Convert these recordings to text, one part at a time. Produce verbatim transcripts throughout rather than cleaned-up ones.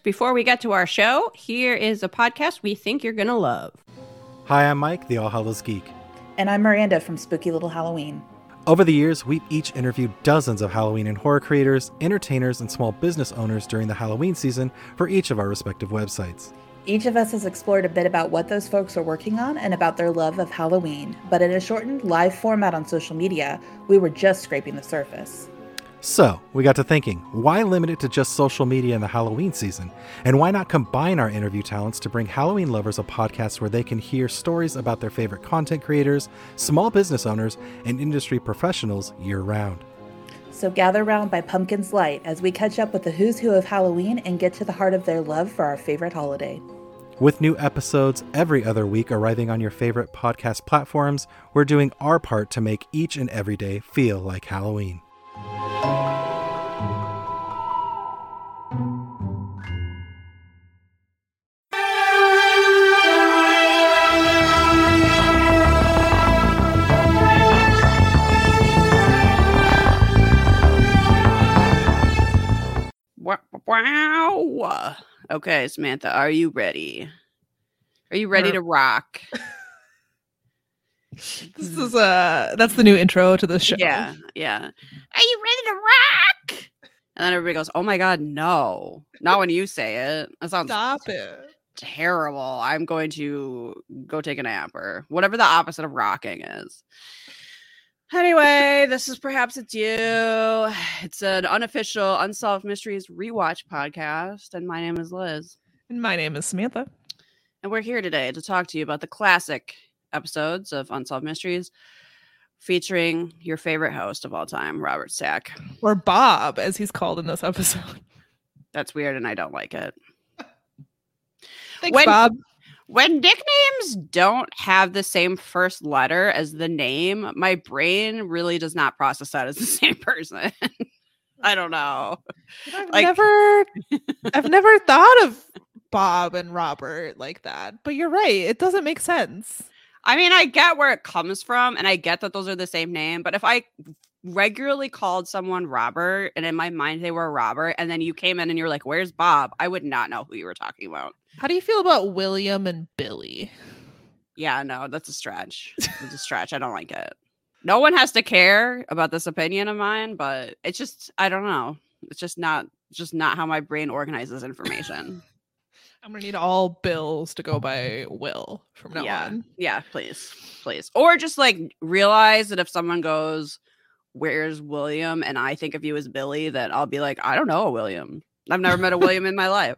Before we get to our show, here is a podcast we think you're going to love. Hi, I'm Mike, the All Hallows Geek. And I'm Miranda from Spooky Little Halloween. Over the years, we've each interviewed dozens of Halloween and horror creators, entertainers, and small business owners during the Halloween season for each of our respective websites. Each of us has explored a bit about what those folks are working on and about their love of Halloween, but in a shortened live format on social media, we were just scraping the surface. So, we got to thinking, why limit it to just social media in the Halloween season? And why not combine our interview talents to bring Halloween lovers a podcast where they can hear stories about their favorite content creators, small business owners, and industry professionals year-round? So gather round by Pumpkin's Light as we catch up with the who's who of Halloween and get to the heart of their love for our favorite holiday. With new episodes every other week arriving on your favorite podcast platforms, we're doing our part to make each and every day feel like Halloween. Wow. Okay, Samantha, are you ready? Are you ready to rock? This is uh that's the new intro to the show. Yeah, yeah. Are you ready to rock? And then everybody goes, "Oh my god, no." Not when you say it. That sounds Stop it. terrible. I'm going to go take a nap or whatever the opposite of rocking is. Anyway, this is Perhaps It's You. It's an unofficial Unsolved Mysteries rewatch podcast, and my name is Liz. And my name is Samantha. And we're here today to talk to you about the classic episodes of Unsolved Mysteries featuring your favorite host of all time, Robert Stack. Or Bob, as he's called in this episode. That's weird, and I don't like it. Thanks, when, Bob. When nicknames don't have the same first letter as the name, my brain really does not process that as the same person. I don't know. I've like, never I've never thought of Bob and Robert like that. But you're right. It doesn't make sense. I mean, I get where it comes from, and I get that those are the same name. But if I regularly called someone Robert, and in my mind they were Robert, and then you came in and you're like, "Where's Bob?" I would not know who you were talking about. How do you feel about William and Billy? Yeah, no, that's a stretch. It's a stretch. I don't like it. No one has to care about this opinion of mine, but it's just, I don't know. It's just not, just not how my brain organizes information. I'm gonna need all bills to go by Will from now yeah. on. Yeah, please, please. Or just like realize that if someone goes, "Where's William?" and I think of you as Billy, that I'll be like, I don't know a William. I've never met a William in my life.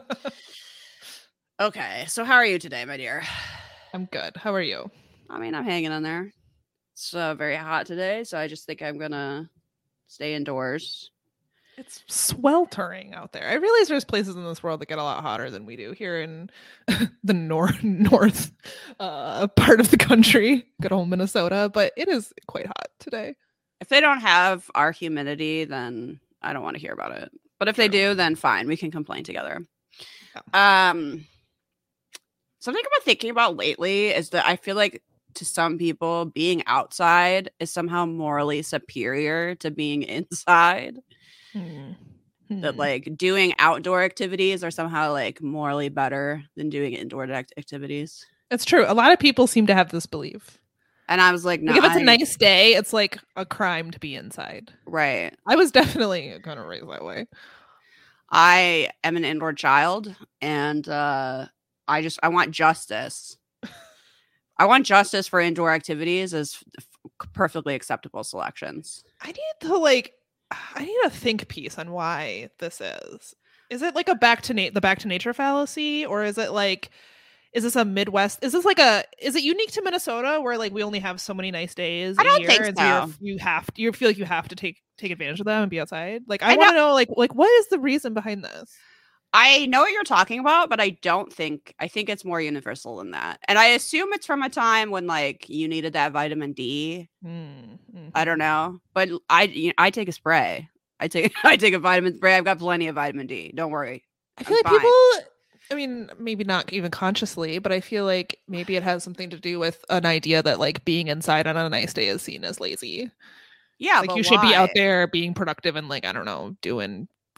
Okay, so how are you today, my dear? I'm good. How are you? I mean, I'm hanging in there. It's uh, very hot today, so I just think I'm gonna stay indoors. It's sweltering out there. I realize there's places in this world that get a lot hotter than we do here in the north north uh, part of the country, good old Minnesota, but it is quite hot today. If they don't have our humidity, then I don't want to hear about it. But if they do, then fine, we can complain together. Yeah. Um. Something I've been thinking about lately is that I feel like to some people being outside is somehow morally superior to being inside. Hmm. That like doing outdoor activities are somehow like morally better than doing indoor act- activities. It's true. A lot of people seem to have this belief. And I was like, no, like if it's I... a nice day, it's like a crime to be inside. Right. I was definitely kind of raised that way. I am an indoor child, and uh I just, I want justice. I want justice for indoor activities as f- perfectly acceptable selections. I need to like, I need a think piece on why this is. Is it like a back to na- the back to nature fallacy, or is it like, is this a Midwest? Is this like a, is it unique to Minnesota where like we only have so many nice days I a don't year, think and so. so you have to, you feel like you have to take take advantage of them and be outside? Like I, I want to know- know like like what is the reason behind this? I know what you're talking about, but I don't think, I think it's more universal than that. And I assume it's from a time when like you needed that vitamin D. Mm-hmm. I don't know, but I, you know, I take a spray. I take, I take a vitamin spray. I've got plenty of vitamin D. Don't worry. I feel I'm like fine. people, I mean, maybe not even consciously, but I feel like maybe it has something to do with an idea that like being inside on a nice day is seen as lazy. Yeah, Like but you should be out why? there being productive and like, I don't know, doing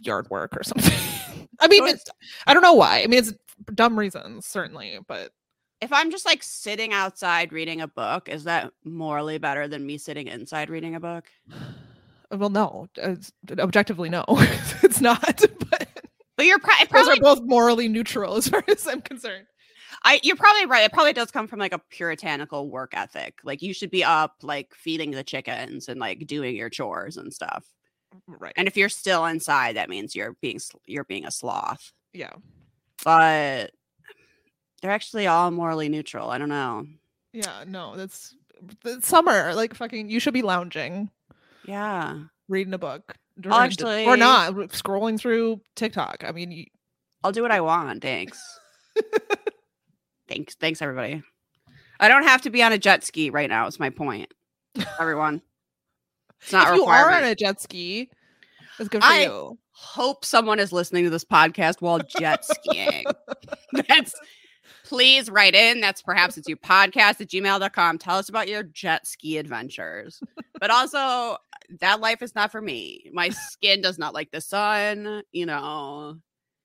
yard work or something. I mean, it's, I don't know why. I mean, it's dumb reasons, certainly, but if I'm just like sitting outside reading a book, is that morally better than me sitting inside reading a book? Well, no, it's, objectively, no, it's not. But, but you're pro- those probably are both morally neutral as far as I'm concerned. I you're probably right. It probably does come from like a puritanical work ethic. Like you should be up, like feeding the chickens and like doing your chores and stuff. Right. And if you're still inside, that means you're being you're being a sloth. Yeah. But they're actually all morally neutral. I don't know. Yeah. No, that's, that's summer. Like fucking, you should be lounging. Yeah. Reading a book. I'll actually, or not scrolling through TikTok. I mean, you... I'll do what I want. Thanks. thanks. Thanks, everybody. I don't have to be on a jet ski right now. Is my point. Everyone. It's not if a you are requirement. on a jet ski, it's good for I you. Hope someone is listening to this podcast while jet skiing. That's please write in. That's perhaps it's you podcast at gmail dot com. Tell us about your jet ski adventures. But also, that life is not for me. My skin does not like the sun. You know,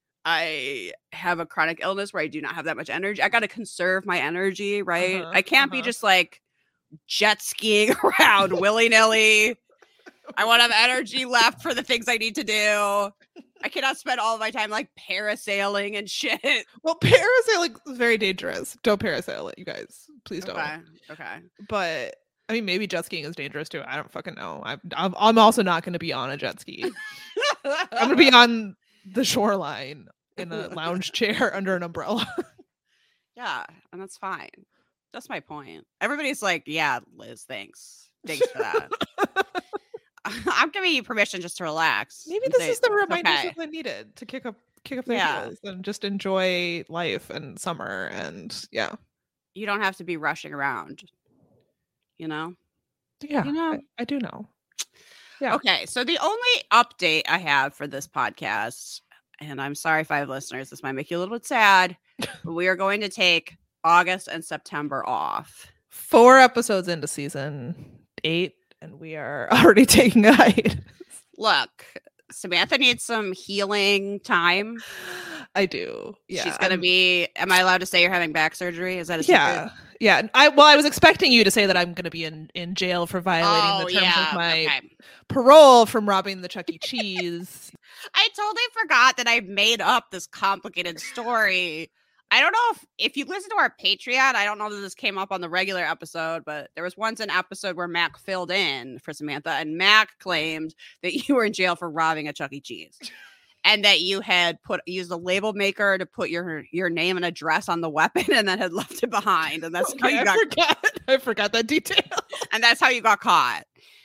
I have a chronic illness where I do not have that much energy. I got to conserve my energy, right? Uh-huh, I can't uh-huh. be just like jet skiing around willy nilly. I want to have energy left for the things I need to do. I cannot spend all of my time like parasailing and shit. Well, parasailing is very dangerous. Don't parasail it, you guys. Please don't. Okay. Okay. But I mean, maybe jet skiing is dangerous too. I don't fucking know. I'm I'm, I'm also not going to be on a jet ski. I'm going to be on the shoreline in a lounge chair under an umbrella. Yeah, and that's fine. That's my point. Everybody's like, yeah, Liz, thanks. Thanks for that. I'm giving you permission just to relax. Maybe this say, is the reminder okay. I needed to kick up kick up their Yeah. heels and just enjoy life and summer and yeah. You don't have to be rushing around. You know? Yeah, You know? I, I do know. Yeah. Okay, so the only update I have for this podcast, and I'm sorry, five listeners, this might make you a little bit sad, but we are going to take August and September off. Four episodes into season eight, and we are already taking a hiatus. Look, Samantha needs some healing time. I do. Yeah. She's going to I'm- be, am I allowed to say you're having back surgery? Is that a Yeah. secret? Yeah. I well, I was expecting you to say that I'm going to be in, in jail for violating Oh, the terms yeah. of my Okay. parole from robbing the Chuck E. Cheese. I totally forgot that I made up this complicated story. I don't know if, if you listen to our Patreon, I don't know that this came up on the regular episode, but there was once an episode where Mac filled in for Samantha, and Mac claimed that you were in jail for robbing a Chuck E. Cheese. And that you had put used a label maker to put your your name and address on the weapon, and then had left it behind, and that's how Okay, you I got. forgot. I forgot that detail. And that's how you got caught.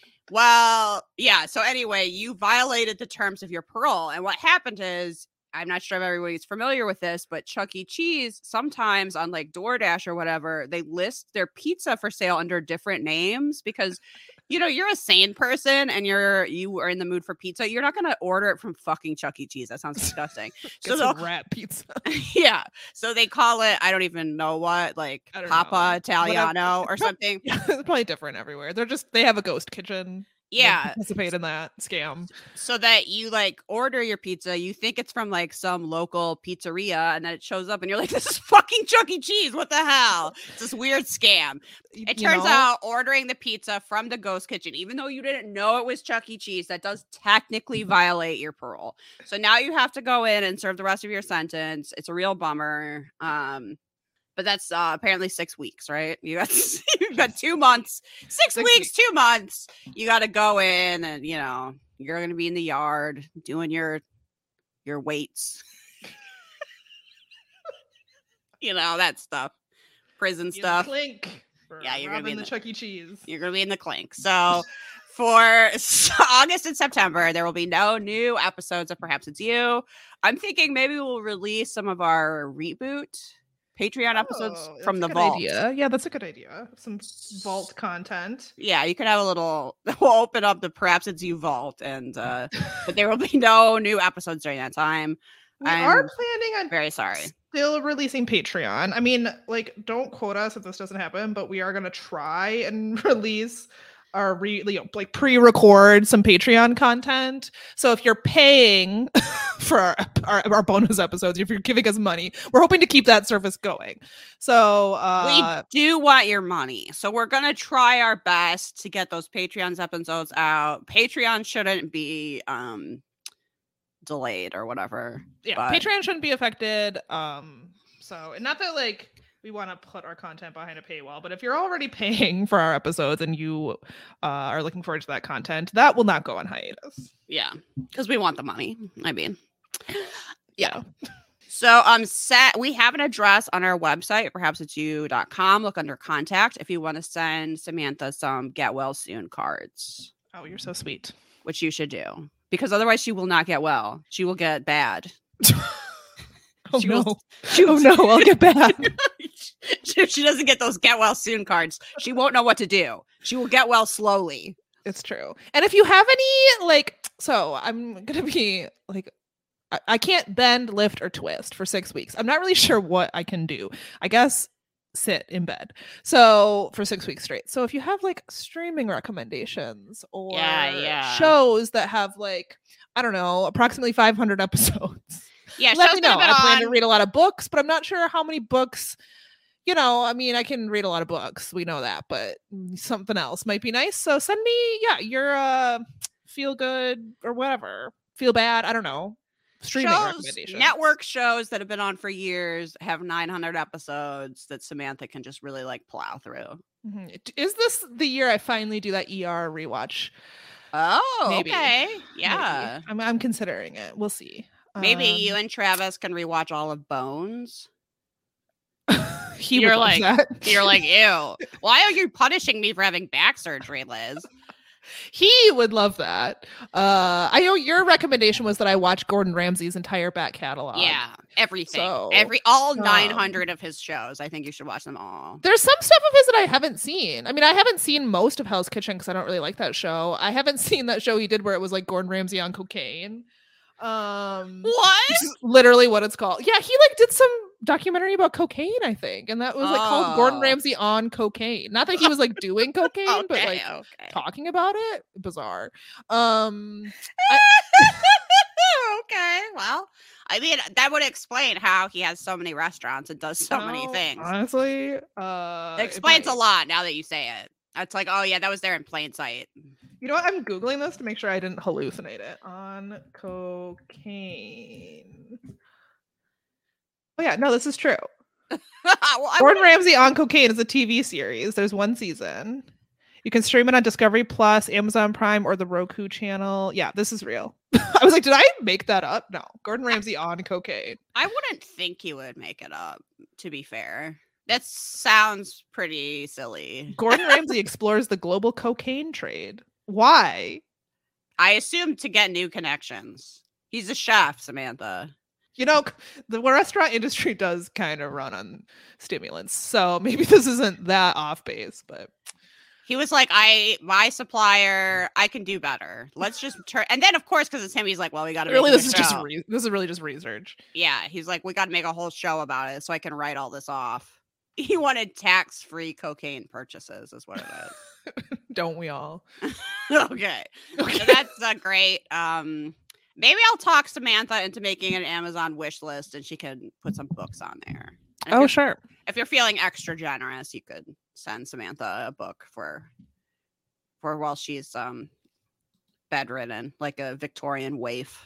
Well, yeah. So anyway, you violated the terms of your parole, and what happened is, I'm not sure if everybody's familiar with this, but Chuck E. Cheese sometimes on like DoorDash or whatever, they list their pizza for sale under different names because, you know, you're a sane person and you're you are in the mood for pizza. You're not gonna order it from fucking Chuck E. Cheese. That sounds disgusting. So so some rat pizza. yeah, so they call it I don't even know what, like I don't Papa know. Italiano Whatever. or something. Yeah, it's probably different everywhere. They're just they have a ghost kitchen. They Yeah. participate in that scam. So that you like order your pizza, you think it's from like some local pizzeria, and then it shows up and you're like, this is fucking Chuck E. Cheese. What the hell? It's this weird scam. Y- It you turns know? out ordering the pizza from the ghost kitchen, even though you didn't know it was Chuck E. Cheese, that does technically violate your parole. So now you have to go in and serve the rest of your sentence. It's a real bummer. Um, but that's uh, apparently six weeks, right? You got you got two months, six, Six weeks, weeks. two months. You got to go in, and you know you're going to be in the yard doing your your weights, you know that stuff, prison In the stuff. Clink. For Yeah, you're gonna be robbing in the the- Chuck E. Cheese. You're going to be in the clink. So for August and September, there will be no new episodes of Perhaps It's You. I'm thinking maybe we'll release some of our reboot Patreon episodes Oh, from the that's a good vault. idea. Yeah, that's a good idea. Some vault content. Yeah, you could have a little. We'll open up the Perhaps It's You vault, and uh, but there will be no new episodes during that time. We I'm are planning on Very sorry. still releasing Patreon. I mean, like, don't quote us if this doesn't happen, but we are gonna try and release our re, you know, like pre-record some Patreon content. So if you're paying for our, our, our bonus episodes, if you're giving us money, we're hoping to keep that service going. So uh, we do want your money. So we're going to try our best to get those Patreon episodes out. Patreon shouldn't be um, delayed or whatever. Yeah, but... Patreon shouldn't be affected. Um, so, and not that like we want to put our content behind a paywall, but if you're already paying for our episodes and you uh, are looking forward to that content, that will not go on hiatus. Yeah, because we want the money. I mean, yeah. So um, set we have an address on our website, perhaps it's you dot com. Look under contact if you want to send Samantha some get well soon cards. Oh, you're so sweet. Which you should do, because otherwise she will not get well. She will get bad. Oh she no! Will, she oh no! I'll get bad. If she doesn't get those get well soon cards, she won't know what to do. She will get well slowly. It's true. And if you have any, like, so I'm gonna be like, I, I can't bend, lift, or twist for six weeks. I'm not really sure what I can do. I guess sit in bed. So for six weeks straight. So if you have like streaming recommendations or yeah, yeah. shows that have like, I don't know, approximately five hundred episodes. Yeah, let me know. I plan on... to read a lot of books, but I'm not sure how many books. You know, I mean, I can read a lot of books. We know that, but something else might be nice. So send me, yeah, your uh, feel good or whatever, feel bad. I don't know. Streaming shows, recommendations. Network shows that have been on for years have nine hundred episodes that Samantha can just really like plow through. Mm-hmm. Is this the year I finally do that E R rewatch? Oh, Maybe. Okay. Yeah. Maybe. I'm, I'm considering it. We'll see. Maybe um, you and Travis can rewatch all of Bones. he you're like, that. You're like, ew. Why are you punishing me for having back surgery, Liz? He would love that. Uh, I know your recommendation was that I watch Gordon Ramsay's entire back catalog. Yeah, everything, so, every all um, nine hundred of his shows. I think you should watch them all. There's some stuff of his that I haven't seen. I mean, I haven't seen most of Hell's Kitchen because I don't really like that show. I haven't seen that show he did where it was like Gordon Ramsay on cocaine. Um, what? Literally what it's called. Yeah, he like did some documentary about cocaine, I think, and that was like oh. called Gordon Ramsay on cocaine. Not that he was like doing cocaine, okay, but like okay. talking about it. Bizarre. Um, I- okay, well, I mean that would explain how he has so many restaurants and does so no, many things. Honestly, uh, it explains it a lot now that you say it. It's like, oh yeah, that was there in plain sight. You know what? I'm Googling this to make sure I didn't hallucinate it. On cocaine. Oh yeah, no, this is true. well, Gordon Ramsay on Cocaine is a T V series. There's one season. You can stream it on Discovery Plus, Amazon Prime, or the Roku channel. Yeah, this is real. I was like, did I make that up? No. Gordon Ramsay on cocaine. I wouldn't think you would make it up, to be fair. That sounds pretty silly. Gordon Ramsay explores the global cocaine trade. Why? I assume to get new connections. He's a chef, Samantha. You know, the restaurant industry does kind of run on stimulants. So maybe this isn't that off base, but he was like, I, my supplier, I can do better. Let's just turn. And then of course, because it's him, he's like, well, we got to really, make this is show. just, re- this is really just research. Yeah. He's like, we got to make a whole show about it so I can write all this off. He wanted tax-free cocaine purchases is what it is. Don't we all? okay. okay. So that's uh, great. Um, maybe I'll talk Samantha into making an Amazon wish list and she can put some books on there. Oh, sure. If you're feeling extra generous, you could send Samantha a book for for while she's um bedridden, like a Victorian waif.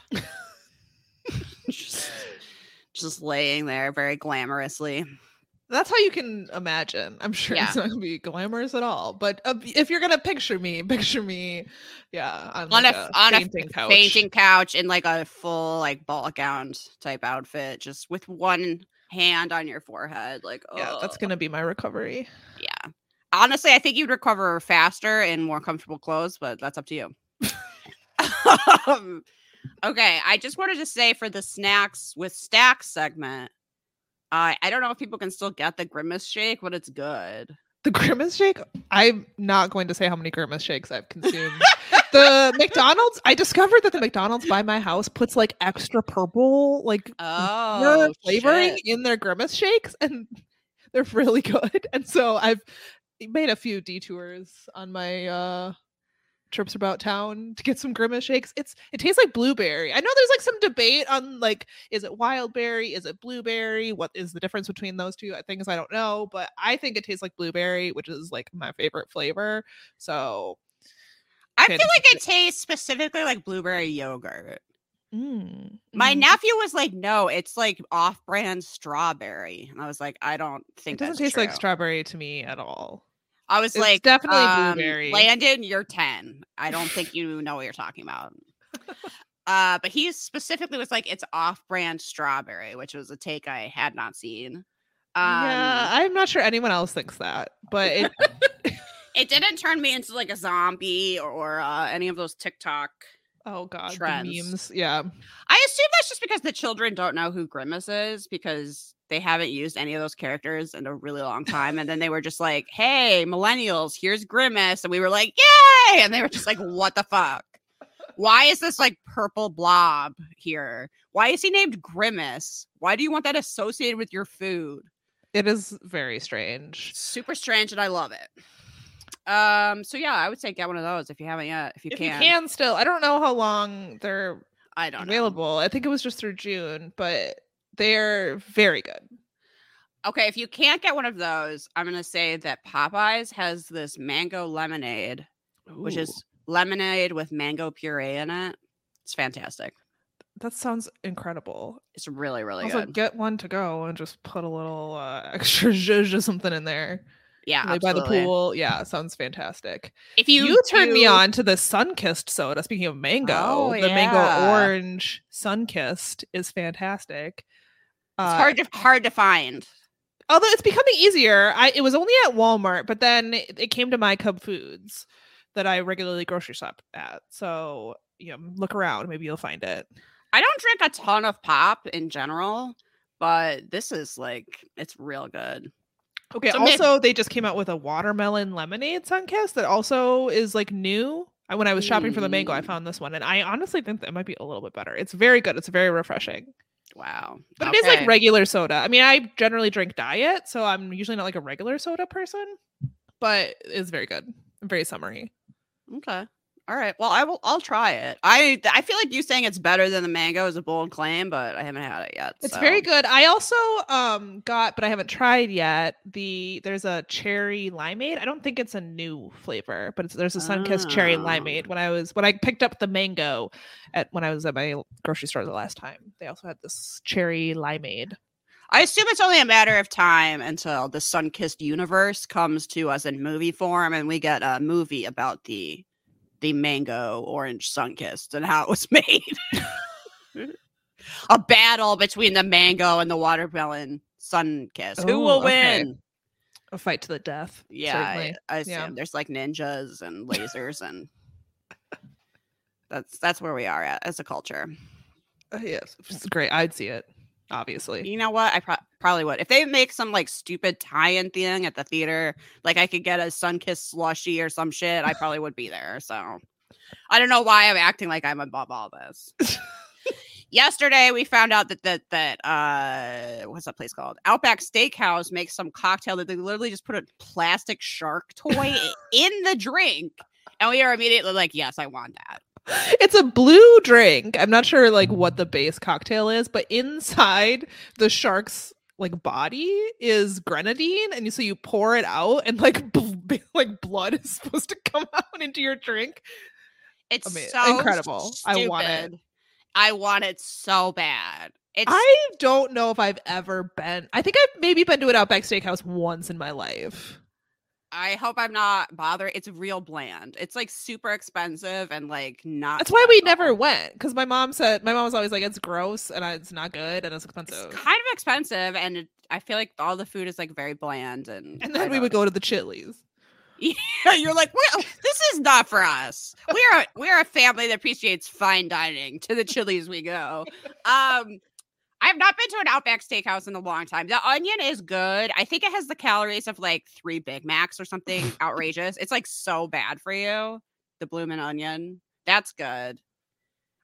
just, just laying there very glamorously. That's how you can imagine. I'm sure yeah. it's not going to be glamorous at all. But uh, if you're going to picture me, picture me, yeah, on, on like a, a on fainting a couch. fainting couch in like a full like ball gown type outfit, just with one hand on your forehead. Like, oh. Yeah, that's going to be my recovery. Yeah. Honestly, I think you'd recover faster in more comfortable clothes, but that's up to you. um, okay, I just wanted to say for the Snacks with Stacks segment, Uh, I don't know if people can still get the Grimace shake, but it's good. The Grimace shake? I'm not going to say how many Grimace shakes I've consumed. The McDonald's, I discovered that the McDonald's by my house puts like extra purple, like oh, flavoring shit. in their Grimace shakes, and they're really good. And so I've made a few detours on my uh trips about town to get some Grimace shakes. It's it tastes like blueberry. I know there's like some debate on like, is it wild berry, is it blueberry, what is the difference between those two things? I don't know, but I think it tastes like blueberry, which is like my favorite flavor. So I feel like it tastes specifically like blueberry yogurt. Mm. My mm. nephew was like, no, it's like off-brand strawberry. And I was like, I don't think It doesn't that's taste true. like strawberry to me at all. I was It's like, definitely um, blueberry. Landon, you're ten. I don't think you know what you're talking about. uh, but he specifically was like, it's off-brand strawberry, which was a take I had not seen. Um, yeah, I'm not sure anyone else thinks that, but it it didn't turn me into like a zombie or uh, any of those TikTok. Oh god, trends. the memes. Yeah. I assume that's just because the children don't know who Grimace is because they haven't used any of those characters in a really long time. And then they were just like, hey, millennials, here's Grimace. And we were like, yay! And they were just like, what the fuck? Why is this like purple blob here? Why is he named Grimace? Why do you want that associated with your food? It is very strange. Super strange, and I love it. Um, so yeah, I would say get one of those if you haven't yet. If you if can, you can still. I don't know how long they're I don't available. know. I think it was just through June, but they're very good. Okay, if you can't get one of those, I'm gonna say that Popeyes has this mango lemonade, Ooh. which is lemonade with mango puree in it. It's fantastic. That sounds incredible. It's really, really also, good. get one to go and just put a little uh, extra zhuzh or something in there. Yeah, like by the absolutely. pool. Yeah, sounds fantastic. If you you turned do... me on to the Sunkissed soda. Speaking of mango, oh, the yeah. mango orange Sunkissed is fantastic. It's Uh, hard to hard to find. Although it's becoming easier. I it was only at Walmart, but then it, it came to My Cub Foods that I regularly grocery shop at. So you know, look around. Maybe you'll find it. I don't drink a ton of pop in general, but this is like it's real good. Okay. So also, maybe- they just came out with a watermelon lemonade Sunkissed that also is like new. I, when I was shopping for the mango, I Mm. found this one, and I honestly think that it might be a little bit better. It's very good. It's very refreshing. Wow. But Okay. it is like regular soda. I mean, I generally drink diet, so I'm usually not like a regular soda person, but it's very good. Very summery. Okay. All right. Well, I will. I'll try it. I I feel like you saying it's better than the mango is a bold claim, but I haven't had it yet. It's so. very good. I also um got, but I haven't tried yet. The there's a cherry limeade. I don't think it's a new flavor, but it's, there's a Sunkissed cherry Oh. limeade. When I was when I picked up the mango at when I was at my grocery store the last time, they also had this cherry limeade. I assume it's only a matter of time until the Sunkissed universe comes to us in movie form, and we get a movie about the the mango orange Sunkissed and how it was made. A battle between the mango and the watermelon Sunkissed. Who Oh, will okay. win? A fight to the death. Yeah, I, certainly. I assume Yeah. there's like ninjas and lasers, and that's that's where we are at as a culture. Uh, yes, it's great. I'd see it. Obviously. You know what? I pro- probably would. If they make some like stupid tie-in thing at the theater, like I could get a Sunkissed slushie or some shit, I probably would be there. So I don't know why I'm acting like I'm above all this. Yesterday, we found out that that that uh, what's that place called? Outback Steakhouse makes some cocktail that they literally just put a plastic shark toy in the drink, and we are immediately like, "Yes, I want that." It's a blue drink. I'm not sure like what the base cocktail is, but inside the shark's like body is grenadine, and you, so you pour it out, and like bl- like blood is supposed to come out into your drink. It's Amazing. so Incredible. I want it. stupid. I want it so bad. It's I don't know if I've ever been. I think I've maybe been to an Outback Steakhouse once in my life. I hope I'm not bothered. It's real bland. It's like super expensive and like not. That's why we special. never went, because my mom said my mom was always like, it's gross and it's not good and it's It's expensive. kind of expensive, and it, I feel like all the food is like very bland. And And I then we don't- would go to the Chili's. Yeah, you're like, well, this is not for us. We're a, we're a family that appreciates fine dining. To the Chili's we go. Um, I have not been to an Outback Steakhouse in a long time. The onion is good. I think it has the calories of like three Big Macs or something outrageous. It's like so bad for you. The bloomin' onion, that's good.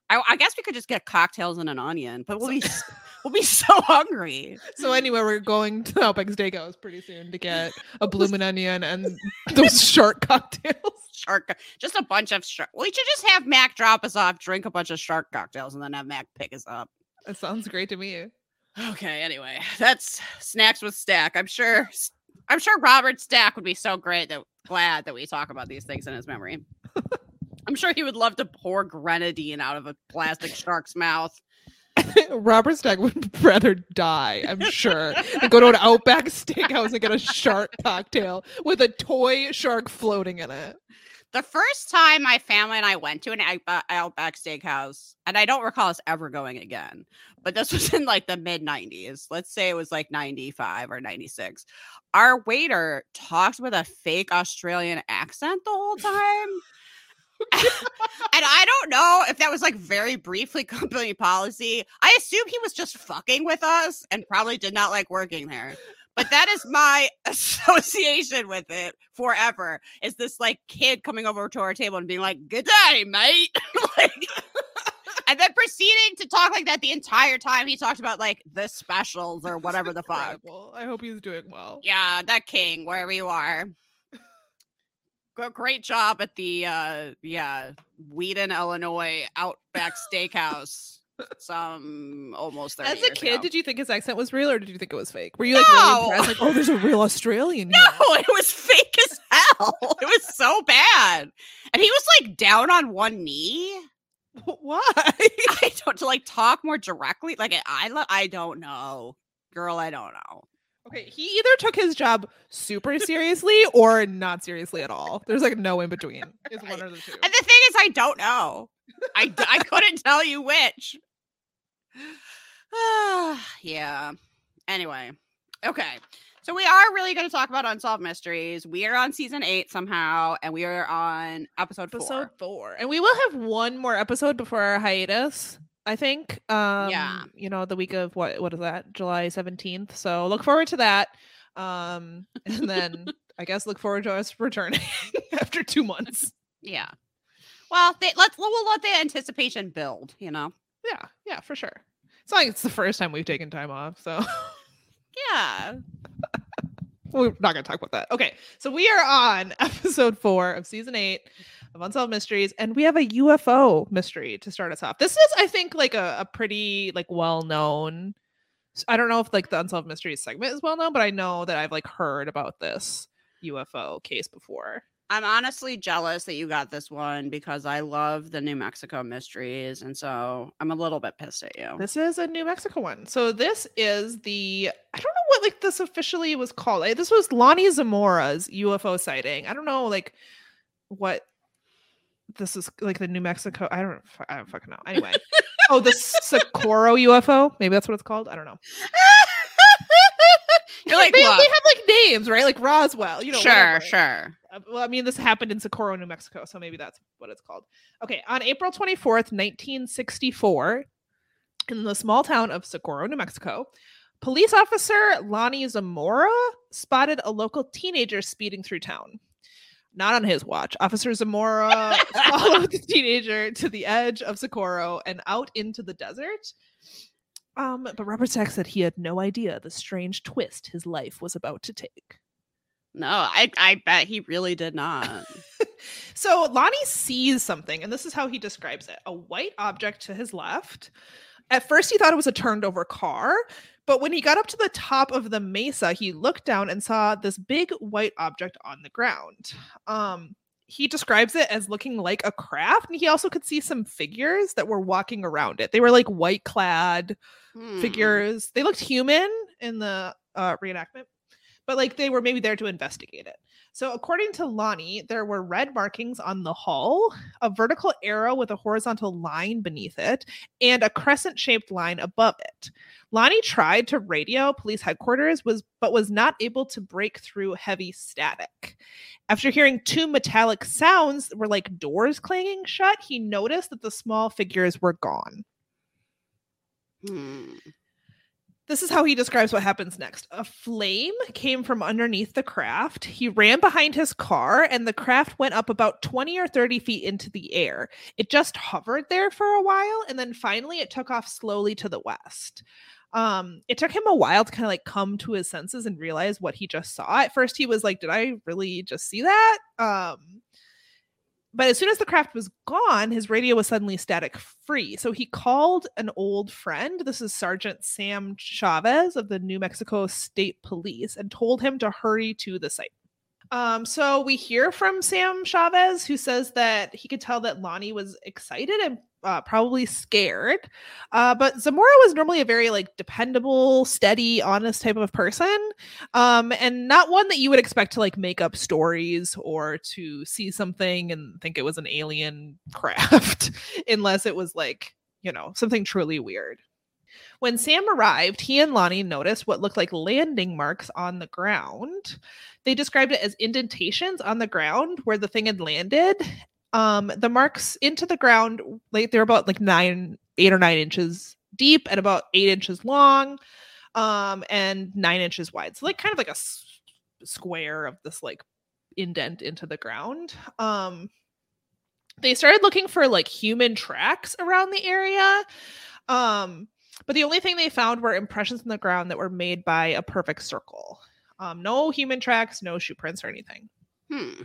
I, I guess we could just get cocktails and an onion, but we'll be we'll be so hungry. So anyway, we're going to Outback Steakhouse pretty soon to get a bloomin' onion and those shark cocktails. Shark, just a bunch of shark. We should just have Mac drop us off, drink a bunch of shark cocktails, and then have Mac pick us up. That sounds great to me. Okay, anyway, that's Snacks with Stack. I'm sure I'm sure Robert Stack would be so great that glad that we talk about these things in his memory. I'm sure he would love to pour grenadine out of a plastic shark's mouth. Robert Stack would rather die, I'm sure, than go to an Outback Steakhouse and get a shark cocktail with a toy shark floating in it. The first time my family and I went to an Outback Steakhouse, and I don't recall us ever going again, but this was in like the mid nineties. Let's say it was like ninety-five or ninety-six. Our waiter talked with a fake Australian accent the whole time. And I don't know if that was like very briefly company policy. I assume he was just fucking with us and probably did not like working there. But that is my association with it forever. Is this like kid coming over to our table and being like, "Good day, mate," like, and then proceeding to talk like that the entire time he talked about like the specials or whatever the fuck. I hope he's doing well. Yeah, that king, wherever you are. Great job at the uh, yeah Wheaton, Illinois Outback Steakhouse. Some almost thirty As a years kid, ago. Did you think his accent was real, or did you think it was fake? Were you like No! really impressed? Like, oh, there's a real Australian here. No, it was fake as hell. It was so bad, and he was like down on one knee. Why? I don't to like talk more directly. Like I, lo- I don't know, girl. I don't know. Okay, he either took his job super seriously or not seriously at all. There's like no in between. It's one or the two. And the thing is, I don't know. I, I couldn't tell you which. Yeah. Anyway. Okay. So we are really going to talk about Unsolved Mysteries. We are on season eight somehow, and we are on episode four. Episode four. And we will have one more episode before our hiatus, I think. Um, yeah. You know, the week of what, what is that? July seventeenth. So look forward to that. Um, and then I guess look forward to us returning after two months. Yeah. Well, they, let's we'll let the anticipation build, you know? Yeah, yeah, for sure. It's not like it's the first time we've taken time off, so yeah. We're not going to talk about that. Okay, so we are on episode four of season eight of Unsolved Mysteries, and we have a U F O mystery to start us off. This is, I think, like a, a pretty like well-known. I don't know if like the Unsolved Mysteries segment is well-known, but I know that I've like heard about this U F O case before. I'm honestly jealous that you got this one because I love the New Mexico mysteries. And so I'm a little bit pissed at you. This is a New Mexico one. So this is the, I don't know what like this officially was called. Like, this was Lonnie Zamora's U F O sighting. I don't know like what this is like the New Mexico. I don't, I don't fucking know. Anyway. Oh, the Socorro U F O. Maybe that's what it's called. I don't know. You're like, they, they have like names, right? Like Roswell, you know. Sure, whatever. sure. Uh, well, I mean, this happened in Socorro, New Mexico, so maybe that's what it's called. Okay, on April twenty-fourth, nineteen sixty-four, in the small town of Socorro, New Mexico, police officer Lonnie Zamora spotted a local teenager speeding through town. Not on his watch. Officer Zamora followed the teenager to the edge of Socorro and out into the desert. Um, but Robert Stack said he had no idea the strange twist his life was about to take. No, I, I bet he really did not. So Lonnie sees something, and this is how he describes it. A white object to his left. At first, he thought it was a turned over car, but when he got up to the top of the mesa, he looked down and saw this big white object on the ground. Um, he describes it as looking like a craft, and he also could see some figures that were walking around it. They were like white clad hmm. figures. They looked human in the uh, reenactment, but like they were maybe there to investigate it. So according to Lonnie, there were red markings on the hull, a vertical arrow with a horizontal line beneath it, and a crescent-shaped line above it. Lonnie tried to radio police headquarters, was but was not able to break through heavy static. After hearing two metallic sounds that were like doors clanging shut, he noticed that the small figures were gone. Hmm. This is how he describes what happens next. A flame came from underneath the craft. He ran behind his car, and the craft went up about twenty or thirty feet into the air. It just hovered there for a while, and then finally it took off slowly to the west. Um, it took him a while to kind of like come to his senses and realize what he just saw. At first, he was like, did I really just see that? Um, But as soon as the craft was gone, his radio was suddenly static free. So he called an old friend. This is Sergeant Sam Chavez of the New Mexico State Police, and told him to hurry to the site. Um, so we hear from Sam Chavez, who says that he could tell that Lonnie was excited and uh, probably scared. Uh, but Zamora was normally a very like dependable, steady, honest type of person, um, and not one that you would expect to like make up stories or to see something and think it was an alien craft, unless it was like, you know, something truly weird. When Sam arrived, he and Lonnie noticed what looked like landing marks on the ground. They described it as indentations on the ground where the thing had landed. Um, the marks into the ground, like they're about like nine, eight or nine inches deep and about eight inches long, um, and nine inches wide. So like kind of like a s- square of this like indent into the ground. Um, they started looking for like human tracks around the area. Um, But the only thing they found were impressions in the ground that were made by a perfect circle. Um, no human tracks, no shoe prints or anything. Hmm.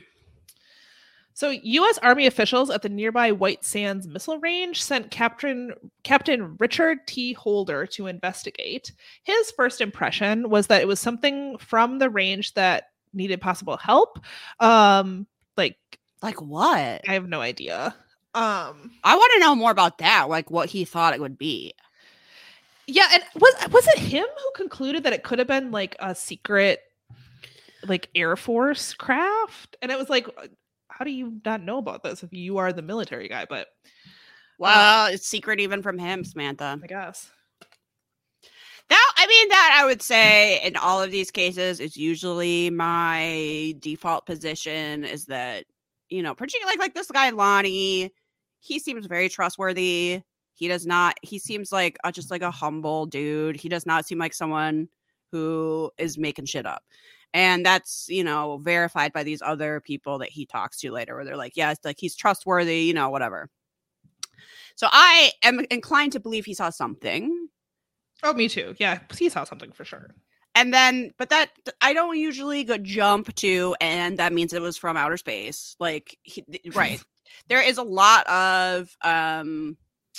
So U S Army officials at the nearby White Sands Missile Range sent Captain Captain Richard T. Holder to investigate. His first impression was that it was something from the range that needed possible help. Um, like, like what? I have no idea. Um, I want to know more about that, like what he thought it would be. Yeah, and was was it him who concluded that it could have been like a secret, like Air Force craft? And it was like, how do you not know about this if you are the military guy? But well, um, it's secret even from him, Samantha. I guess. Now, I mean, that I would say in all of these cases is usually my default position is that, you know, particularly like, like this guy Lonnie, he seems very trustworthy. He does not, he seems like uh, just like a humble dude. He does not seem like someone who is making shit up. And that's, you know, verified by these other people that he talks to later where they're like, yeah, it's like he's trustworthy, you know, whatever. So I am inclined to believe he saw something. Oh, me too. Yeah, he saw something for sure. And then, but that, I don't usually go jump to, and that means it was from outer space. Like, he, right. There is a lot of, um,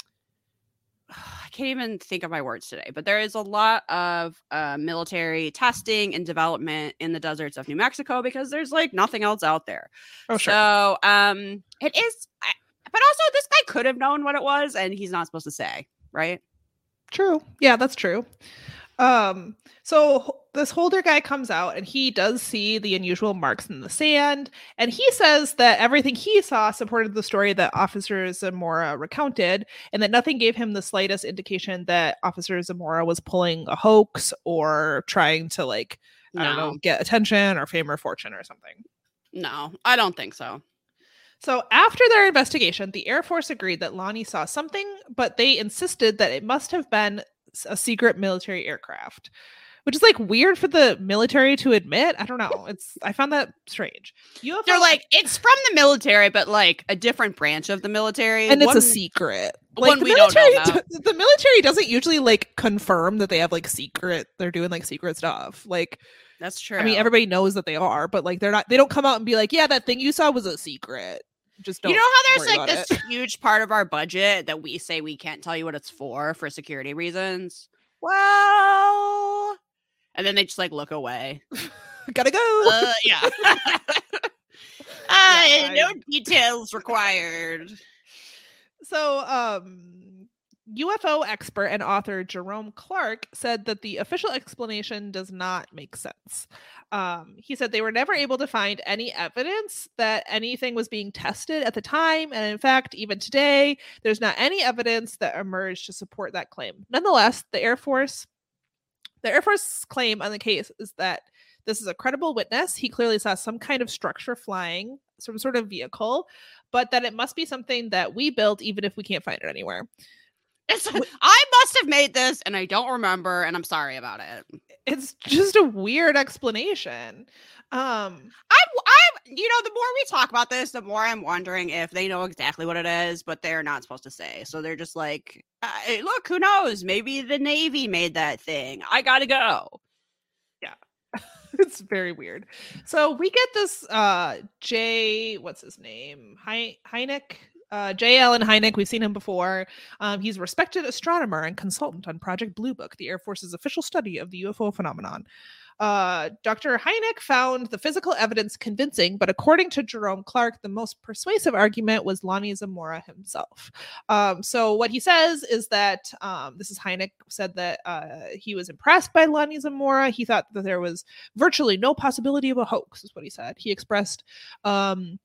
I can't even think of my words today, but there is a lot of uh, military testing and development in the deserts of New Mexico because there's like nothing else out there. Oh, sure. So um, it is, I, but also this guy could have known what it was and he's not supposed to say, right? True. Yeah, that's true. Um, so this Holder guy comes out and he does see the unusual marks in the sand. And he says that everything he saw supported the story that Officer Zamora recounted, and that nothing gave him the slightest indication that Officer Zamora was pulling a hoax or trying to, like, no. I don't know, get attention or fame or fortune or something. No, I don't think so. So after their investigation, the Air Force agreed that Lonnie saw something, but they insisted that it must have been a secret military aircraft, which is like weird for the military to admit. I don't know. It's I found that strange. U F O, they're like, it's from the military, but like a different branch of the military, and one, it's a secret. Like one the we military, don't know about. The military doesn't usually like confirm that they have like secret. They're doing like secret stuff. Like that's true. I mean, everybody knows that they are, but like they're not. They don't come out and be like, yeah, that thing you saw was a secret. Just don't. You know how there's like this it. huge part of our budget that we say we can't tell you what it's for for security reasons. Well, and then they just like look away. Gotta go. Uh, yeah. uh, yeah no I... details required. So, um, U F O expert and author Jerome Clark said that the official explanation does not make sense. Um, he said they were never able to find any evidence that anything was being tested at the time. And in fact, even today, there's not any evidence that emerged to support that claim. Nonetheless, the Air Force, the Air Force claim on the case is that this is a credible witness. He clearly saw some kind of structure flying, some sort of vehicle, but that it must be something that we built, even if we can't find it anywhere. It's, I must have made this and I don't remember, and I'm sorry about it. It's just a weird explanation. Um, I'm, I'm, you know, the more we talk about this, the more I'm wondering if they know exactly what it is, but they're not supposed to say. So they're just like, hey, look, who knows? Maybe the Navy made that thing. I gotta go. Yeah. It's very weird. So we get this uh Jay, what's his name? He- Hynek. Uh, J. Allen Hynek, we've seen him before. Um, he's a respected astronomer and consultant on Project Blue Book, the Air Force's official study of the U F O phenomenon. Uh, Doctor Hynek found the physical evidence convincing, but according to Jerome Clark, the most persuasive argument was Lonnie Zamora himself. Um, so what he says is that, um, this is Hynek said that uh, he was impressed by Lonnie Zamora. He thought that there was virtually no possibility of a hoax, is what he said. He expressed... Um,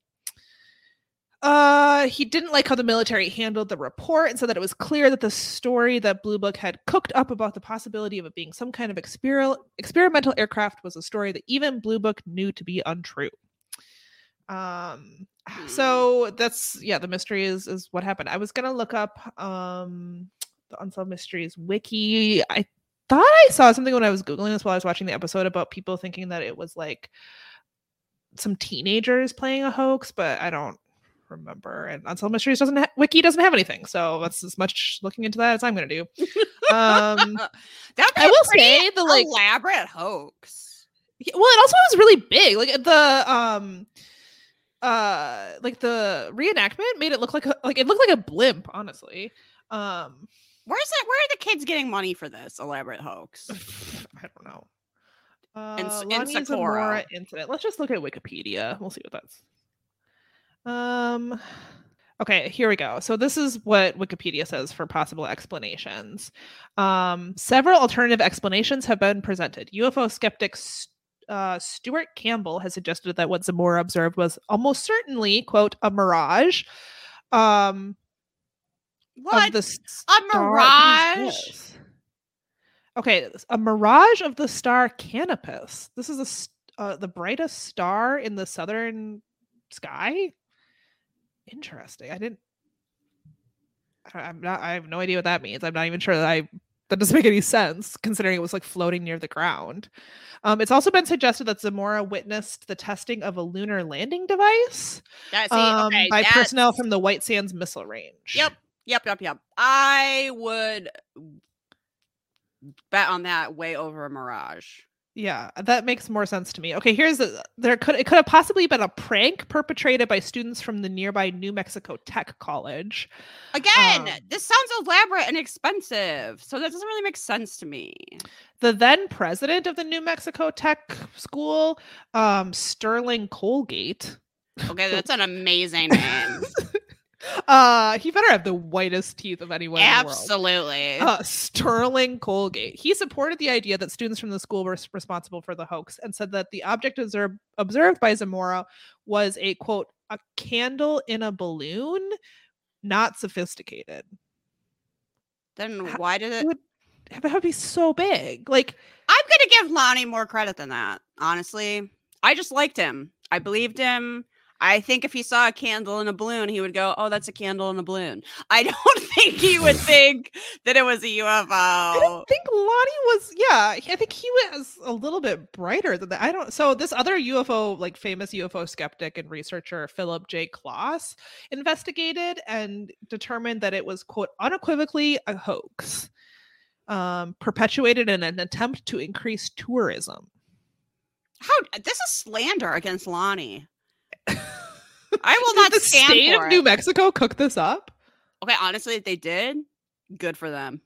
Uh, he didn't like how the military handled the report and said that it was clear that the story that Blue Book had cooked up about the possibility of it being some kind of exper- experimental aircraft was a story that even Blue Book knew to be untrue. Um, so that's, yeah, the mystery is, is what happened. I was going to look up um, the Unsolved Mysteries wiki. I thought I saw something when I was Googling this while I was watching the episode about people thinking that it was like some teenagers playing a hoax, but I don't remember. And Unsolved Mysteries doesn't ha- wiki doesn't have anything, so that's as much looking into that as I'm gonna do. Um that I will say the like elaborate hoax. Well, it also was really big. Like the um uh like the reenactment made it look like a, like it looked like a blimp, honestly. Um where's it where are the kids getting money for this elaborate hoax? I don't know. Uh in, Lonnie in Zamora incident. Let's just look at Wikipedia. We'll see what that's. Um, okay, here we go. So this is what Wikipedia says for possible explanations. Um, several alternative explanations have been presented. U F O skeptic uh, Stuart Campbell has suggested that what Zamora observed was almost certainly, quote, a mirage. Um, what? Of the a mirage? Okay, a mirage of the star Canopus. This is a uh, the brightest star in the southern sky. Interesting. I didn't. I'm not. I have no idea what that means. I'm not even sure that I. That doesn't make any sense considering it was like floating near the ground. Um, it's also been suggested that Zamora witnessed the testing of a lunar landing device that, see, um, okay, by that's... personnel from the White Sands Missile Range. Yep. Yep. Yep. Yep. I would bet on that way over a mirage. Yeah, that makes more sense to me. Okay, here's the there could it could have possibly been a prank perpetrated by students from the nearby New Mexico Tech College. Again, um, this sounds elaborate and expensive, so that doesn't really make sense to me. The then president of the New Mexico Tech School, um, Sterling Colgate. Okay, that's an amazing name. Uh, he better have the whitest teeth of anyone Absolutely. in the world. Uh, Sterling Colgate. He supported the idea that students from the school were responsible for the hoax and said that the object observed, observed by Zamora was a, quote, a candle in a balloon, not sophisticated. Then why did it? It would, that would be so big. Like, I'm going to give Lonnie more credit than that, honestly. I just liked him. I believed him. I think if he saw a candle in a balloon, he would go, oh, that's a candle in a balloon. I don't think he would think that it was a U F O. I don't think Lonnie was, yeah, I think he was a little bit brighter than that. I don't, so this other U F O, like famous U F O skeptic and researcher, Philip J. Klaus, investigated and determined that it was, quote, unequivocally a hoax, um, perpetuated in an attempt to increase tourism. How, this is slander against Lonnie. I will not did the stand state for of it. New Mexico cook this up? Okay, honestly, if they did, good for them.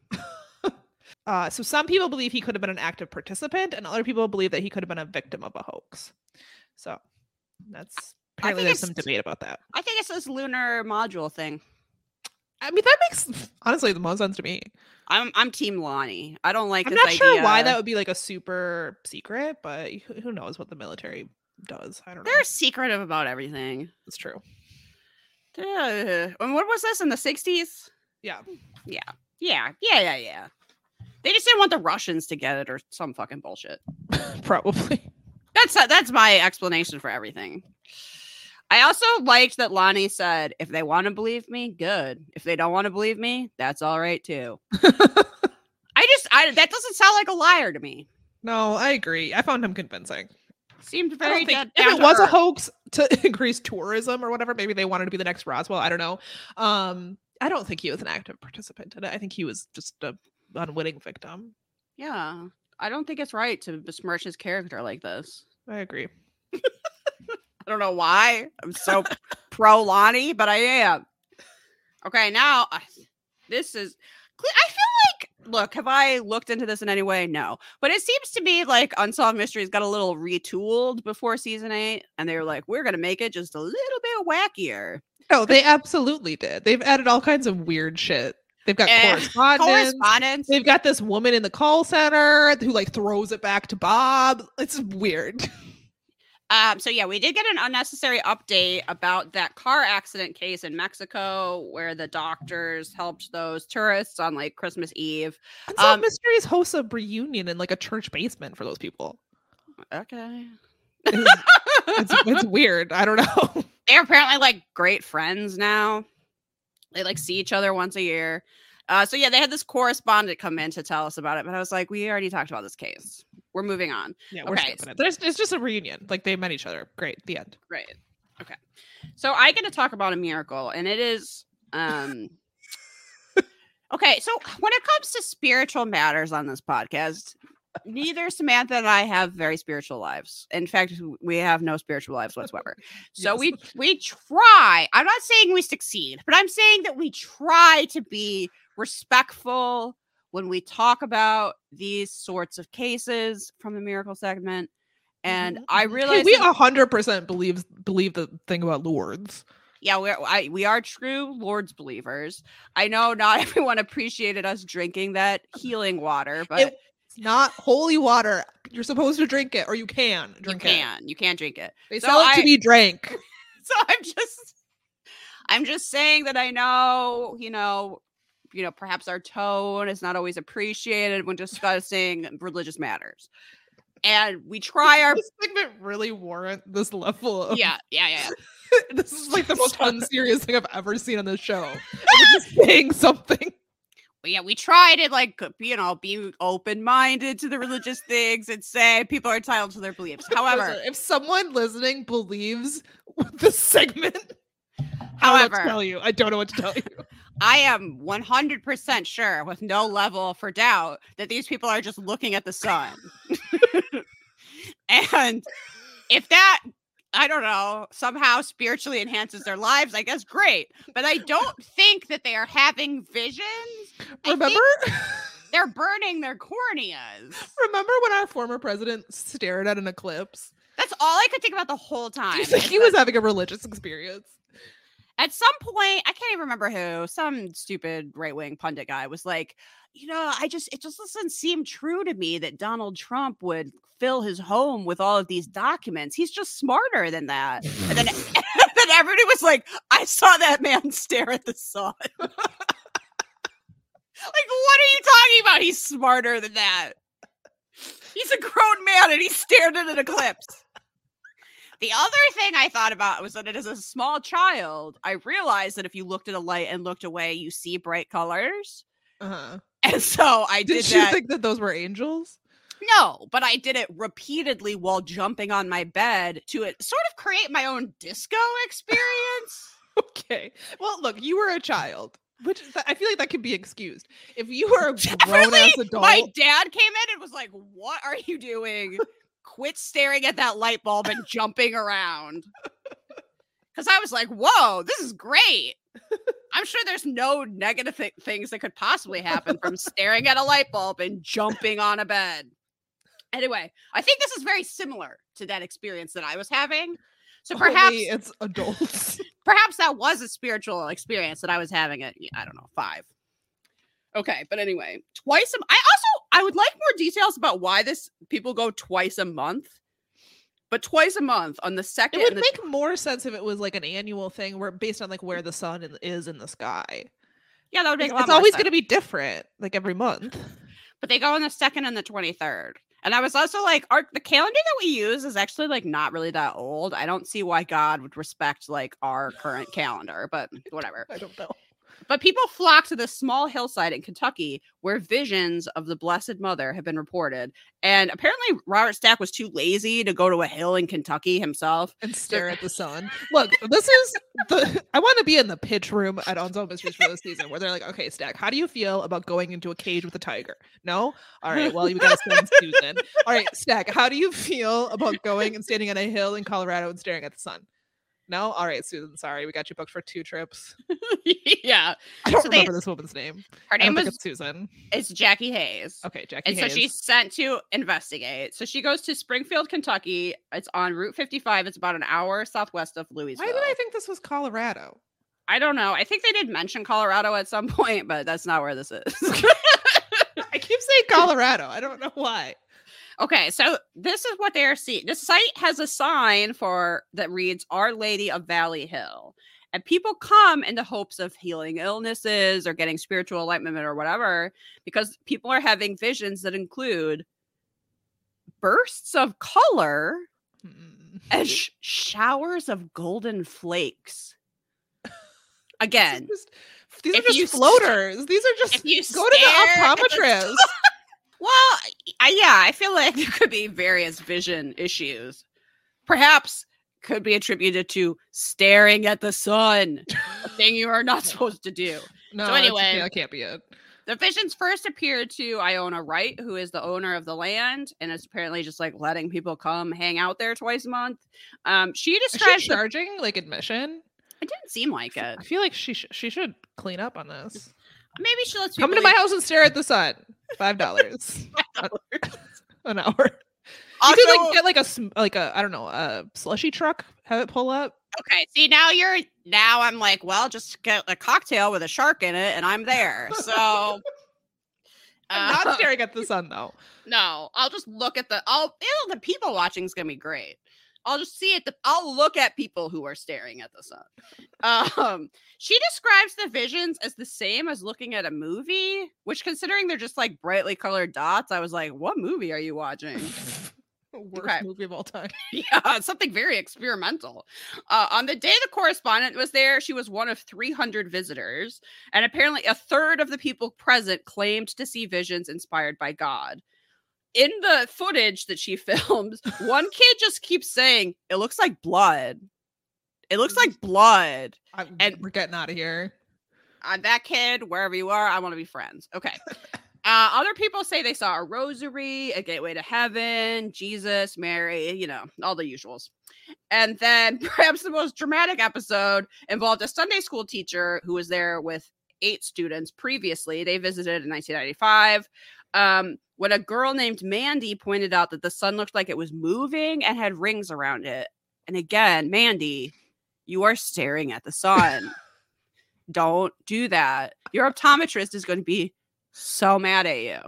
uh, so some people believe he could have been an active participant, and other people believe that he could have been a victim of a hoax. So that's apparently there's some debate about that. I think it's this lunar module thing. I mean, that makes honestly the most sense to me. I'm I'm Team Lonnie. I don't like. I'm this not sure idea. why that would be like a super secret, but who knows what the military does. I don't know. They're secretive about everything. It's true. Uh, and what was this in the sixties? Yeah. Yeah. Yeah. Yeah. Yeah. Yeah. They just didn't want the Russians to get it or some fucking bullshit. Probably. That's uh, that's my explanation for everything. I also liked that Lonnie said, if they want to believe me, good. If they don't want to believe me, that's all right too. I just, I that doesn't sound like a liar to me. No, I agree. I found him convincing. Seemed very think, down, if it was earth. a hoax to increase tourism or whatever, maybe they wanted to be the next Roswell. I don't know. Um, I don't think he was an active participant in it. I think he was just a unwitting victim. Yeah, I don't think it's right to besmirch his character like this. I agree. I don't know why I'm so pro Lonnie, but I am. Okay, now this is. I feel like, look, have I looked into this in any way? No, but it seems to me like Unsolved Mysteries got a little retooled before season eight, and they were like, we're gonna make it just a little bit wackier. No, they absolutely did. They've added all kinds of weird shit. They've got Eh, correspondence. correspondence. They've got this woman in the call center who like throws it back to Bob. It's weird. Um, so yeah, we did get an unnecessary update about that car accident case in Mexico where the doctors helped those tourists on like Christmas Eve. Unsolved Um, Mysteries hosts a reunion in like a church basement for those people. Okay. It's, it's, it's weird. I don't know. They're apparently like great friends now. They like see each other once a year. Uh, so yeah, they had this correspondent come in to tell us about it, but I was like, we already talked about this case. We're moving on. Yeah, we're okay. skipping it. There's, it's just a reunion. Like they met each other. Great. The end. Right. Okay. So I get to talk about a miracle, and it is um okay. So when it comes to spiritual matters on this podcast, neither Samantha and I have very spiritual lives. In fact, we have no spiritual lives whatsoever. So Yes. we we try. I'm not saying we succeed, but I'm saying that we try to be respectful when we talk about these sorts of cases from the miracle segment. And Mhm. I Hey, realize we that- a hundred percent believe believe the thing about Lourdes. yeah, we're I, we are true Lord's believers. I know not everyone appreciated us drinking that healing water, but It- It's not holy water. You're supposed to drink it, or you can you drink it. can you can drink it. They So sell it I- to be drank. So I'm just I'm just saying that I know, you know, you know, perhaps our tone is not always appreciated when discussing religious matters. And we try our This segment really warrant this level of yeah, yeah, yeah. yeah. this is like the most unserious thing I've ever seen on this show. We're just saying something. But yeah, we try to like, you know, be open-minded to the religious things and say people are entitled to their beliefs. However, Listen, if someone listening believes this segment, I don't know what However- to tell you. I don't know what to tell you. I am one hundred percent sure with no level for doubt that these people are just looking at the sun. And if that, I don't know, somehow spiritually enhances their lives, I guess great. But I don't think that they are having visions. I think Remember? they're burning their corneas. Remember when our former president stared at an eclipse? That's all I could think about the whole Do time. you think is he was that having a religious experience? At some point, I can't even remember who, some stupid right-wing pundit guy was like, you know, I just, it just doesn't seem true to me that Donald Trump would fill his home with all of these documents. He's just smarter than that. And then, and then everybody was like, I saw that man stare at the sun. Like, what are you talking about? He's smarter than that. He's a grown man and he stared at an eclipse. The other thing I thought about was that as a small child, I realized that if you looked at a light and looked away, you see bright colors. Uh-huh. And so I did, Did you that. think that those were angels? No, but I did it repeatedly while jumping on my bed to it, sort of create my own disco experience. Okay. Well, look, you were a child, which th- I feel like that could be excused. If you were a grown ass Definitely, adult, my dad came in and was like, "What are you doing? Quit staring at that light bulb and jumping around." Because I was like, "Whoa, this is great." I'm sure there's no negative th- things that could possibly happen from staring at a light bulb and jumping on a bed. Anyway, I think this is very similar to that experience that I was having. So perhaps only it's adults. perhaps that was a spiritual experience that I was having at, I don't know, five. Okay, but anyway, twice a m- I also I would like more details about why this people go twice a month. But twice a month on the It second would and the make more sense if it was like an annual thing where based on like where the sun in- is in the sky. yeah, that would make It's, a lot it's more always sense. going to be different like every month. But they go on the second and the twenty-third. And I was also like, our the calendar that we use is actually like not really that old. I don't see why God would respect like our current calendar, but whatever. I don't know. But people flock to this small hillside in Kentucky where visions of the Blessed Mother have been reported. And apparently Robert Stack was too lazy to go to a hill in Kentucky himself. And stare at the sun. Look, this is the I want to be in the pitch room at Unsolved Mysteries for this season where they're like, okay, Stack, how do you feel about going into a cage with a tiger? No? All right, well, you got to send Susan. All right, Stack, how do you feel about going and standing on a hill in Colorado and staring at the sun? No? All right, Susan, sorry. We got you booked for two trips. Yeah. I don't So remember they- this woman's name. Her I don't name think was it's Susan. it's Jackie Hayes. Okay, Jackie And Hayes. so she's sent to investigate. So she goes to Springfield, Kentucky. It's on Route fifty-five. It's about an hour southwest of Louisville. Why did I think this was Colorado? I don't know. I think they did mention Colorado at some point, but that's not where this is. I keep saying Colorado. I don't know why. Okay, so this is what they're seeing. The site has a sign for that reads Our Lady of Valley Hill. And people come in the hopes of healing illnesses or getting spiritual enlightenment or whatever, because people are having visions that include bursts of color Mm. and sh- showers of golden flakes. Again, These are just, these if are you just s- floaters. These are just if you go to stare the at the optometrist. well, I, yeah, I feel like there could be various vision issues. Perhaps could be attributed to staring at the sun, a thing you are not supposed to do. No, So that's- anyway- yeah, that can't be it. The visions first appeared to Iona Wright, who is the owner of the land, and it's apparently just like letting people come hang out there twice a month. Um, she Is describes she the, charging like admission? it didn't seem like it. I feel like she sh- she should clean up on this. Maybe she lets Come people to my house and stare at the sun. Five dollars an hour. You Also, could like get like a sm- like a I don't know a slushy truck. Have it pull up. okay, see now you're now I'm like, well, just get a cocktail with a shark in it, and I'm there. So. I'm uh, not staring at the sun though. No, I'll just look at the. I'll. Ew, the people watching is gonna be great. I'll just see it. The, I'll look at people who are staring at the sun. Um, she describes the visions as the same as looking at a movie, which, considering they're just like brightly colored dots, I was like, "What movie are you watching?" Worst Okay. movie of all time. Yeah, it's something very experimental. Uh, on the day the correspondent was there, she was one of three hundred visitors, and apparently a third of the people present claimed to see visions inspired by God. In the footage that she films, one kid just keeps saying, "It looks like blood. It looks like blood." I'm, And- we're getting out of here. Uh, that kid, wherever you are, I want to be friends. Okay. Uh, other people say they saw a rosary, a gateway to heaven, Jesus, Mary, you know, all the usuals. And then perhaps the most dramatic episode involved a Sunday school teacher who was there with eight students previously. They visited in nineteen ninety-five. Um, when a girl named Mandy pointed out that the sun looked like it was moving and had rings around it. And again, Mandy, you are staring at the sun. Don't do that. Your optometrist is going to be so mad at you.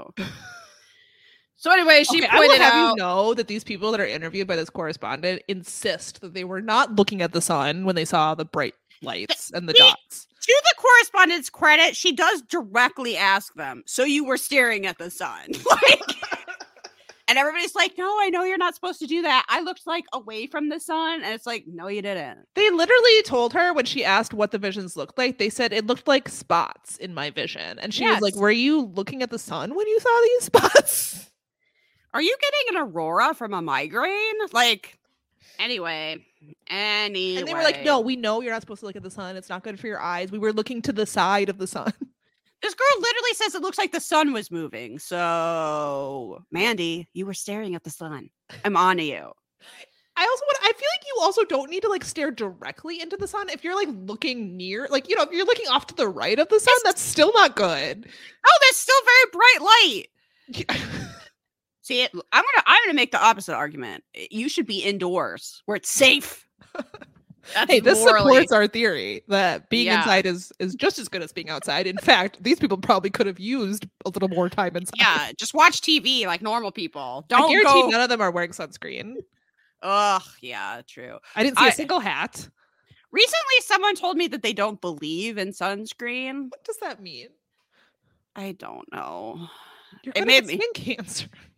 So anyway, she Okay, I will pointed have out. you know that these people that are interviewed by this correspondent insist that they were not looking at the sun when they saw the bright lights and the See, dots. To the correspondent's credit, she does directly ask them, "So you were staring at the sun?" Like, and everybody's like, "No, I know you're not supposed to do that. I looked like away from the sun," and it's like, "No, you didn't." They literally told her when she asked what the visions looked like, they said it looked like spots in my vision. And she was like, Yes. were you looking at the sun when you saw these spots? Are you getting an aurora from a migraine? Like, anyway, anyway. And they were like, no, we know you're not supposed to look at the sun. It's not good for your eyes. We were looking to the side of the sun. This girl literally says it looks like the sun was moving. So, Mandy, you were staring at the sun. I'm on to you. I also want I feel like you also don't need to like stare directly into the sun. If you're like looking near, like, you know, if you're looking off to the right of the sun, It's- that's still not good. Oh, that's still very bright light. See, it, I'm gonna I'm gonna make the opposite argument. You should be indoors where it's safe. That's Hey, this morally- supports our theory that being Yeah. inside is is just as good as being outside. In fact, these people probably could have used a little more time inside. Yeah, just watch T V like normal people. I Don't guarantee go. none of them are wearing sunscreen. Ugh, yeah, true. I didn't see a I- single hat. Recently, someone told me that they don't believe in sunscreen. What does that mean? I don't know. You're It gonna made get me- skin cancer.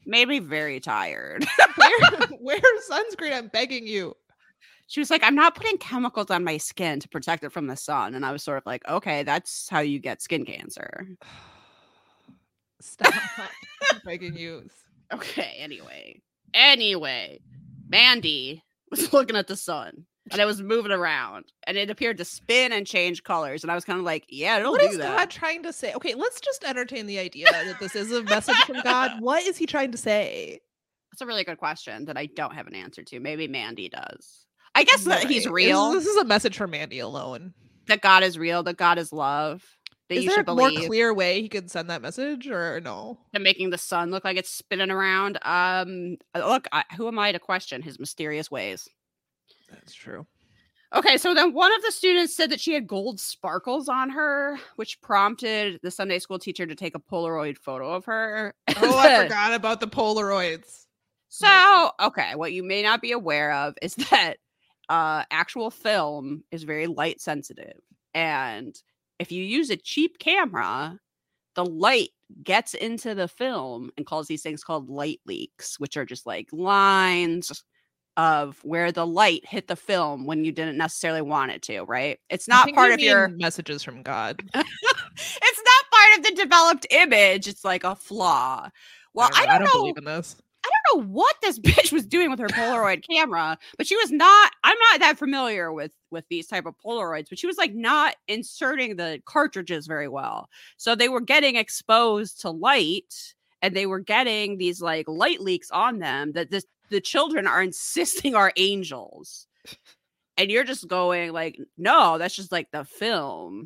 Made me very tired. wear, wear sunscreen. I'm begging you. She was like, I'm not putting chemicals on my skin to protect it from the sun. And I was sort of like, okay, that's how you get skin cancer. Stop. I'm begging you. Okay, anyway. Anyway, Mandy was looking at the sun and it was moving around and it appeared to spin and change colors. And I was kind of like, yeah, it'll what do is that. God trying to say? Okay, let's just entertain the idea that this is a message from God. What is he trying to say? That's a really good question that I don't have an answer to. Maybe Mandy does. I guess that Right. he's real. This, this is a message for Mandy alone. That God is real. That God is love. That Is you there should a more believe. clear way he could send that message, or no? And making the sun look like it's spinning around. Um, look, I, who am I to question his mysterious ways? That's true. Okay, so then one of the students said that she had gold sparkles on her, which prompted the Sunday school teacher to take a Polaroid photo of her. Oh, I forgot about the Polaroids. So, okay, what you may not be aware of is that uh, actual film is very light sensitive. And if you use a cheap camera, the light gets into the film and causes these things called light leaks, which are just like lines of where the light hit the film when you didn't necessarily want it to, right? It's I not think part you of mean your messages from God. it's not part of the developed image. It's like a flaw. Well, I don't, I don't know. believe in this. I don't know what this bitch was doing with her Polaroid camera, but she was not. I'm not that familiar with with these type of Polaroids, but she was like not inserting the cartridges very well. So they were getting exposed to light, and they were getting these like light leaks on them that this the children are insisting are angels. And you're just going like, no, that's just like the film.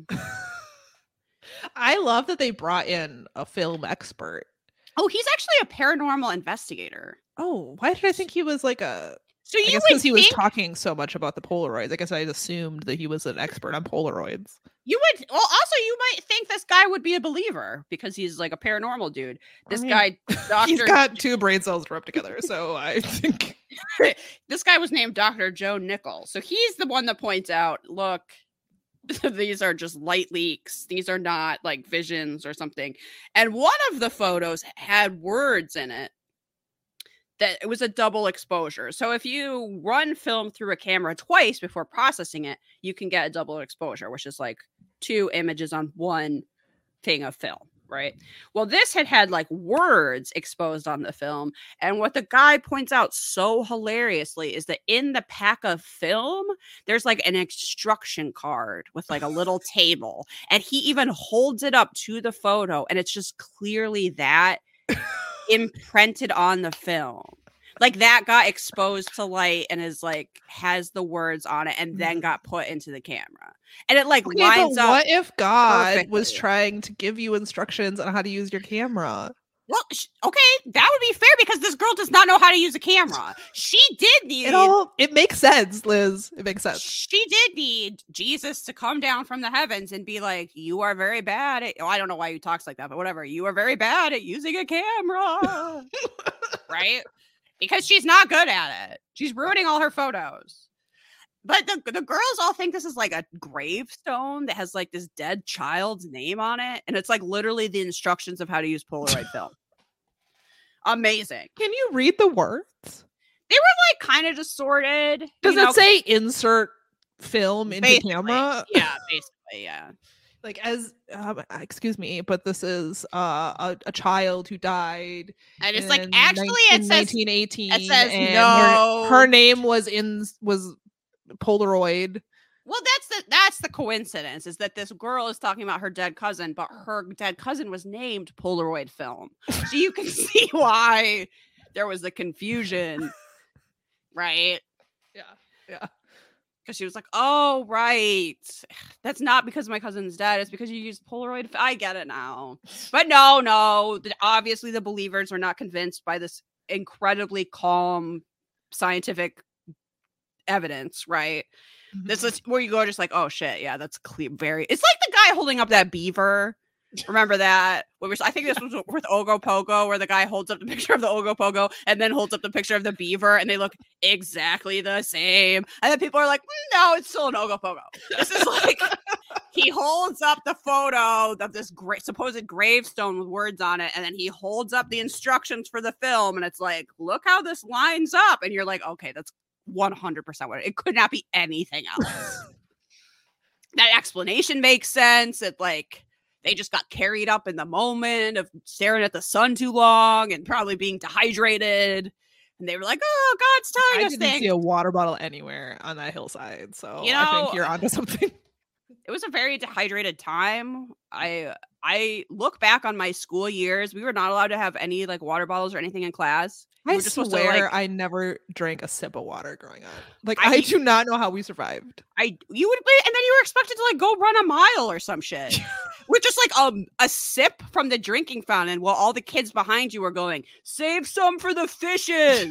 I love that they brought in a film expert. Oh, he's actually a paranormal investigator. Oh, why did I think he was like a... So I you guess would because he was think, talking so much about the Polaroids. I guess I assumed that he was an expert on Polaroids. you would, well, also you might think this guy would be a believer because he's like a paranormal dude. This I mean, guy, Doctor He's got two brain cells rubbed together, so I think... this guy was named Doctor Joe Nickel. So he's the one that points out, look, these are just light leaks. These are not like visions or something. And one of the photos had words in it that it was a double exposure. So if you run film through a camera twice before processing it, you can get a double exposure, which is like two images on one thing of film, right? Well, this had had like words exposed on the film. And what the guy points out so hilariously is that in the pack of film, there's like an instruction card with like a little table. And he even holds it up to the photo. And it's just clearly that imprinted on the film. Like that got exposed to light and is like has the words on it and then got put into the camera. And it like Okay, lines but up. what if God perfectly. was trying to give you instructions on how to use your camera? Well, sh- okay, that would be fair because this girl does not know how to use a camera. She did need It all it makes sense, Liz. It makes sense. she did need Jesus to come down from the heavens and be like, you are very bad at, oh, I don't know why he talks like that, but whatever. You are very bad at using a camera. Right? Because she's not good at it. She's ruining all her photos. But the, the girls all think this is like a gravestone that has like this dead child's name on it. And it's like literally the instructions of how to use Polaroid film. Amazing. Can you read the words? They were like kind of distorted. Does you it know, say insert film into basically. camera? Yeah, basically, yeah. Like as um, excuse me, but this is uh, a, a child who died. And it's like in actually nine- it in says nineteen eighteen. it says and no. Her, her name was in was Polaroid. Well, that's the that's the coincidence is that this girl is talking about her dead cousin, but her dead cousin was named Polaroid film. So you can see why there was a confusion, right? Yeah, yeah. Because she was like, "Oh, right, that's not because my cousin's dead. It's because you used Polaroid." F- I get it now, but no, no. The, obviously, the believers are not convinced by this incredibly calm scientific evidence, right? This is where you go just like, oh shit, yeah, that's clear. Very. It's like the guy holding up that beaver. Remember that? Where was, I think this was with Ogopogo, where the guy holds up the picture of the Ogopogo and then holds up the picture of the beaver, and they look exactly the same. And then people are like, mm, no, it's still an Ogopogo. This is like he holds up the photo of this great supposed gravestone with words on it, and then he holds up the instructions for the film, and it's like, look how this lines up, and you're like, okay, that's one hundred percent what it, it could not be anything else. That explanation makes sense. It like they just got carried up in the moment of staring at the sun too long and probably being dehydrated. And they were like, oh, God's telling I us didn't things. see a water bottle anywhere on that hillside. So You know, I think you're onto something. It was a very dehydrated time. I I look back on my school years. We were not allowed to have any like water bottles or anything in class. We I were just supposed swear to, like, I never drank a sip of water growing up. Like I- I, do not know how we survived. I you would and then you were expected to like go run a mile or some shit. With just like um a sip from the drinking fountain while all the kids behind you were going, save some for the fishes.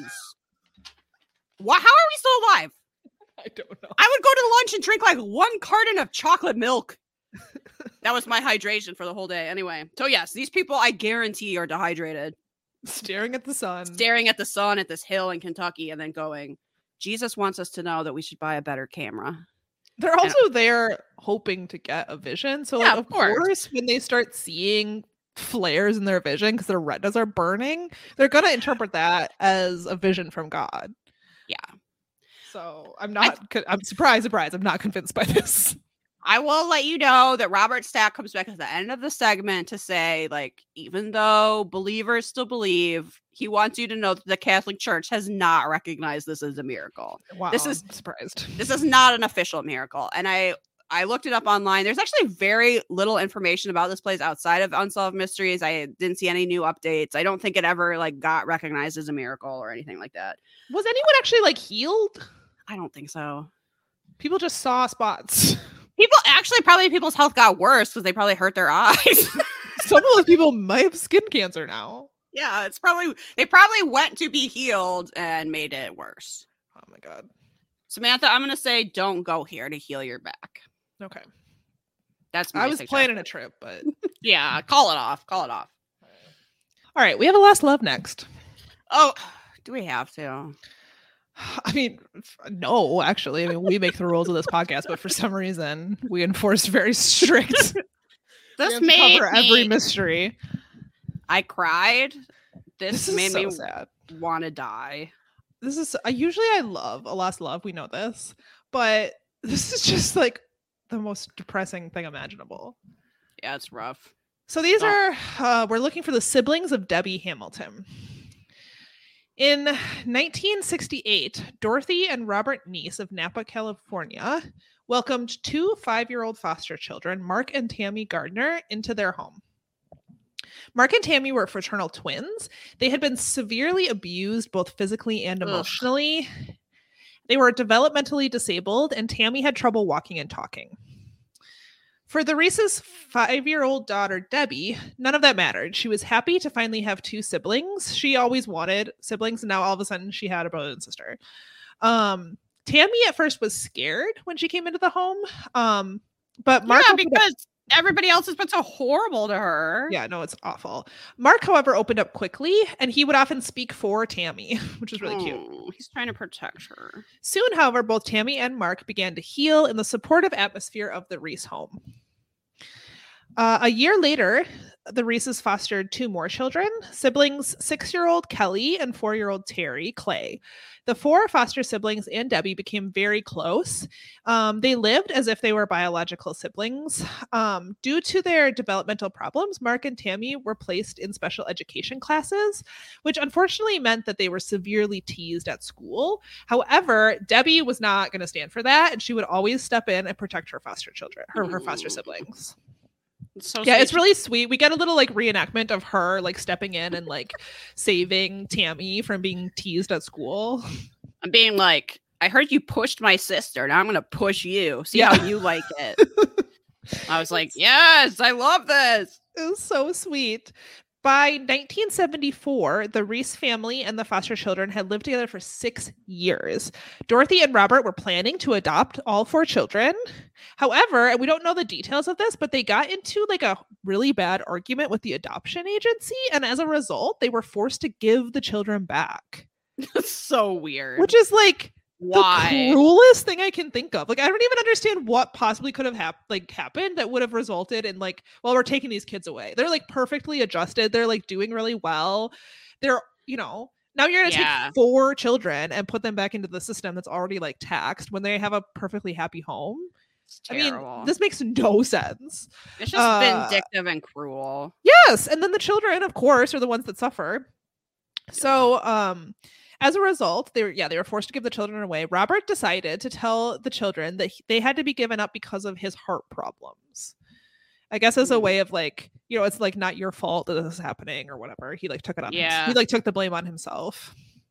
Why, how are we still alive? I don't know. I would go to lunch and drink like one carton of chocolate milk. That was my hydration for the whole day. Anyway, so yes, these people I guarantee are dehydrated, Staring at the sun. staring at the sun at this hill in Kentucky, and then going, Jesus wants us to know that we should buy a better camera. They're also there hoping to get a vision. So Yeah, like, of of course. course, when they start seeing flares in their vision because their retinas are burning, they're gonna interpret that as a vision from God. Yeah. So I'm not. co- I'm surprised. Surprised. I'm not convinced by this. I will let you know that Robert Stack comes back at the end of the segment to say, like, even though believers still believe, he wants you to know that the Catholic Church has not recognized this as a miracle. Wow. This is- I'm surprised. This is not an official miracle. And I I looked it up online. There's actually very little information about this place outside of Unsolved Mysteries. I didn't see any new updates. I don't think it ever like got recognized as a miracle or anything like that. Was anyone actually like healed? I don't think so. People just saw spots. People actually probably people's health got worse because they probably hurt their eyes. Some of those people might have skin cancer now. Yeah, it's probably they probably went to be healed and made it worse. Oh my god. Samantha, I'm gonna say don't go here to heal your back. Okay. That's my I was suggestion. planning a trip, but Yeah, call it off. Call it off. all right. We have a last love next. Oh, do we have to? I mean, f- no, actually. I mean, we make the rules of this podcast, but for some reason, we enforce very strict. This we have to made cover me, every mystery. I cried. This, This is made so me sad. want to die. This is I usually I love a last love. We know this, but this is just like the most depressing thing imaginable. Yeah, it's rough. So these Oh. are uh, we're looking for the siblings of Debbie Hamilton. In nineteen sixty-eight, Dorothy and Robert Neese of Napa, California, welcomed two five-year-old foster children, Mark and Tammy Gardner, into their home. Mark and Tammy were fraternal twins. They had been severely abused both physically and Ugh. emotionally. They were developmentally disabled, and Tammy had trouble walking and talking. For the Reese's five-year-old daughter, Debbie, none of that mattered. She was happy to finally have two siblings. She always wanted siblings, and now all of a sudden she had a brother and sister. Um, Tammy at first was scared when she came into the home, um, but Mark yeah, opened up- because everybody else has been so horrible to her. yeah, no, it's awful. Mark, however, opened up quickly, and he would often speak for Tammy, which is really cute. Oh, he's trying to protect her. Soon, however, both Tammy and Mark began to heal in the supportive atmosphere of the Reese home. Uh, a year later, the Reeses fostered two more children, siblings six-year-old Kelly and four-year-old Terry Clay. The four foster siblings and Debbie became very close. Um, they lived as if they were biological siblings. Um, due to their developmental problems, Mark and Tammy were placed in special education classes, which unfortunately meant that they were severely teased at school. However, Debbie was not going to stand for that, and she would always step in and protect her foster children, her, her foster Ooh. siblings. It's so Yeah, sweet. it's really sweet. We get a little like reenactment of her like stepping in and like saving Tammy from being teased at school. I'm being like, I heard you pushed my sister. Now I'm gonna push you. See Yeah. how you like it. I was like, yes, I love this. It was so sweet. By nineteen seventy-four, the Reese family and the foster children had lived together for six years. Dorothy and Robert were planning to adopt all four children. However, and we don't know the details of this, but they got into like a really bad argument with the adoption agency. And as a result, they were forced to give the children back, It's so weird. which is like, Why? The cruelest thing I can think of. Like, I don't even understand what possibly could have hap- like happened that would have resulted in like, well, we're taking these kids away. They're like perfectly adjusted. They're like doing really well. They're, you know, now you're going to Yeah. take four children and put them back into the system that's already like taxed when they have a perfectly happy home. I mean, this makes no sense. It's just Uh, vindictive and cruel. Yes, and then the children, of course, are the ones that suffer. So, um, as a result, they were yeah they were forced to give the children away. Robert decided to tell the children that he, they had to be given up because of his heart problems. I guess as a way of like, you know, it's like not your fault that this is happening or whatever. He like took it on. Yeah. He like took the blame on himself.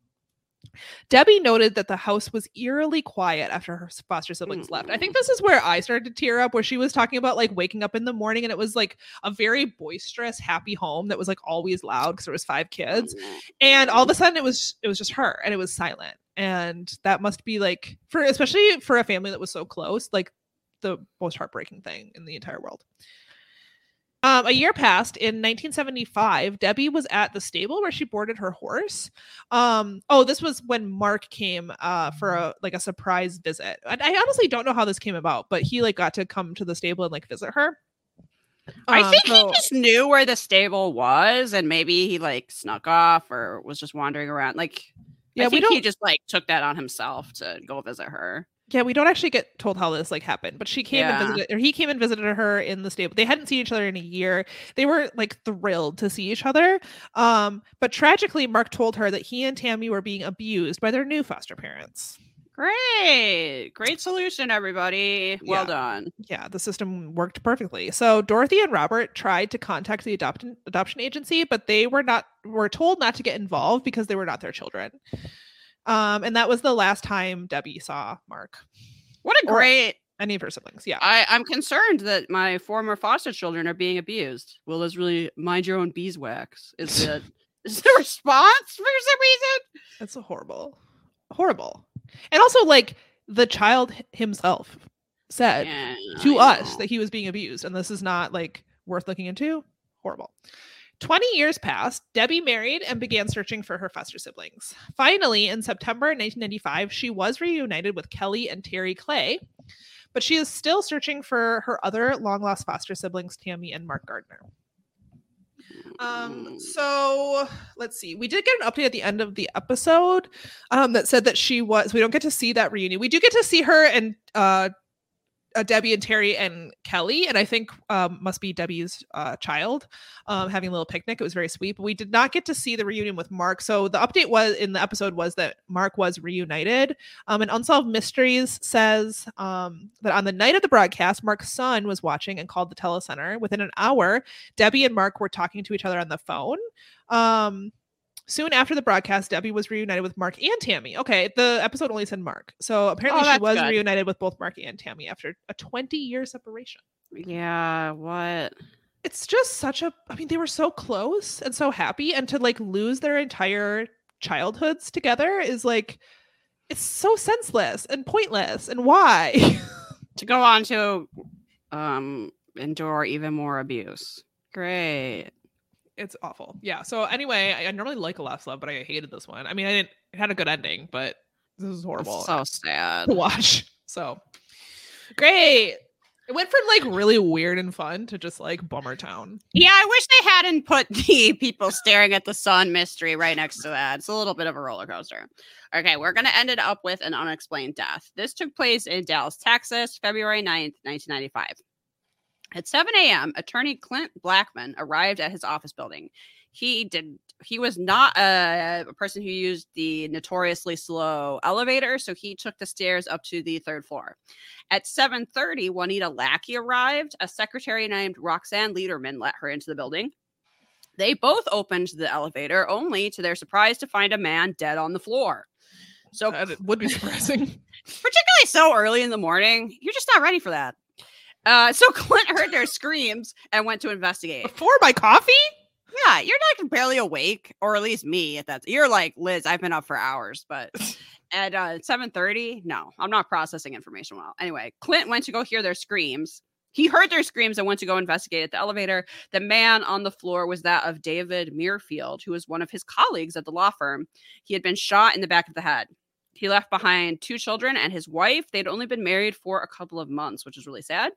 Debbie noted that the house was eerily quiet after her foster siblings left. I think this is where I started to tear up, where she was talking about like waking up in the morning and it was like a very boisterous, happy home that was like always loud because there was five kids. And all of a sudden it was it was just her and it was silent. And that must be like, for especially for a family that was so close, like the most heartbreaking thing in the entire world. Um, a year passed. In nineteen seventy-five, Debbie was at the stable where she boarded her horse. Um, oh, this was when Mark came uh, for a like a surprise visit. And I honestly don't know how this came about, but he like got to come to the stable and like visit her. I Um, think so- he just knew where the stable was, and maybe he like snuck off or was just wandering around. Like, Yeah, I we think he don't- just like took that on himself to go visit her. Yeah, we don't actually get told how this like happened, but she came Yeah. and visited, or he came and visited her in the stable. They hadn't seen each other in a year. They were like thrilled to see each other. Um, but tragically, Mark told her that he and Tammy were being abused by their new foster parents. Great, great solution, everybody. Well Yeah. done. Yeah, the system worked perfectly. So Dorothy and Robert tried to contact the adoption adoption agency, but they were not were told not to get involved because they were not their children. Um, and that was the last time Debbie saw Mark, What a Or- great. any of her siblings. Yeah. I, I'm concerned that my former foster children are being abused. Will is really mind your own beeswax. Is it? Is the response for some reason? That's a horrible, horrible. And also, like, the child h- himself said Yeah, to I us know. that he was being abused, and this is not like worth looking into. Horrible. twenty years passed. Debbie married and began searching for her foster siblings. Finally, in September nineteen ninety-five, she was reunited with Kelly and Terry Clay, but she is still searching for her other long lost foster siblings, Tammy and Mark Gardner. Um, so let's see. We did get an update at the end of the episode um, that said that she was, we don't get to see that reunion. We do get to see her and uh, uh, Debbie and Terry and Kelly, and I think um, must be Debbie's uh, child, um, having a little picnic. It was very sweet, but we did not get to see the reunion with Mark. So the update was in the episode was that Mark was reunited. Um, and Unsolved Mysteries says um, that on the night of the broadcast, Mark's son was watching and called the telecenter. Within an hour, Debbie and Mark were talking to each other on the phone. Um, Soon after the broadcast, Debbie was reunited with Mark and Tammy. Okay, the episode only said Mark. So apparently Oh, she that's was good. reunited with both Mark and Tammy after a twenty-year separation. Yeah, what? It's just such a I mean, they were so close and so happy, and to like lose their entire childhoods together is like it's so senseless and pointless. And why? To go on to um endure even more abuse. Great. It's awful. Yeah. So anyway, I, I normally like A Last Love, but I hated this one. I mean, I didn't it had a good ending, but this is horrible So sad. to watch. So great. It went from like really weird and fun to just like bummer town. Yeah, I wish they hadn't put the people staring at the sun mystery right next to that. It's a little bit of a roller coaster. Okay, we're going to end it up with an unexplained death. This took place in Dallas, Texas, February ninth, nineteen ninety-five. At seven a.m., attorney Clint Blackman arrived at his office building. He did. He was not a, a person who used the notoriously slow elevator, so he took the stairs up to the third floor. At seven thirty, Juanita Lackey arrived. A secretary named Roxanne Lederman let her into the building. They both opened the elevator, only to their surprise to find a man dead on the floor. So, That would be surprising. particularly so early in the morning, you're just not ready for that. Uh, so Clint heard their screams and went to investigate. Before my coffee? Yeah, you're like barely awake, or at least me at that. You're like, Liz, I've been up for hours, but at uh, seven thirty, no, I'm not processing information well. Anyway, Clint went to go hear their screams. He heard their screams and went to go investigate at the elevator. The man on the floor was that of David Muirfield, who was one of his colleagues at the law firm. He had been shot in the back of the head. He left behind two children and his wife. They'd only been married for a couple of months, which is really sad.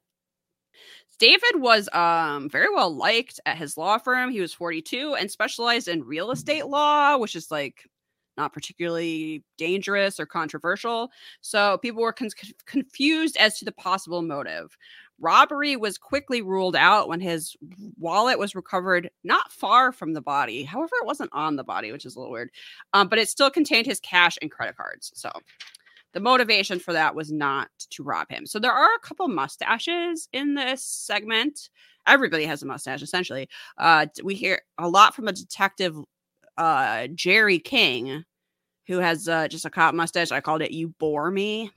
David was um, very well liked at his law firm. He was forty-two and specialized in real estate law, which is like not particularly dangerous or controversial. So people were con- confused as to the possible motive. Robbery was quickly ruled out when his wallet was recovered not far from the body. However, it wasn't on the body, which is a little weird. Um, but it still contained his cash and credit cards. So the motivation for that was not to rob him. So there are a couple mustaches in this segment. Everybody has a mustache, essentially. Uh, we hear a lot from a detective, uh, Jerry King, who has uh, just a cop mustache. I called it "You Bore Me."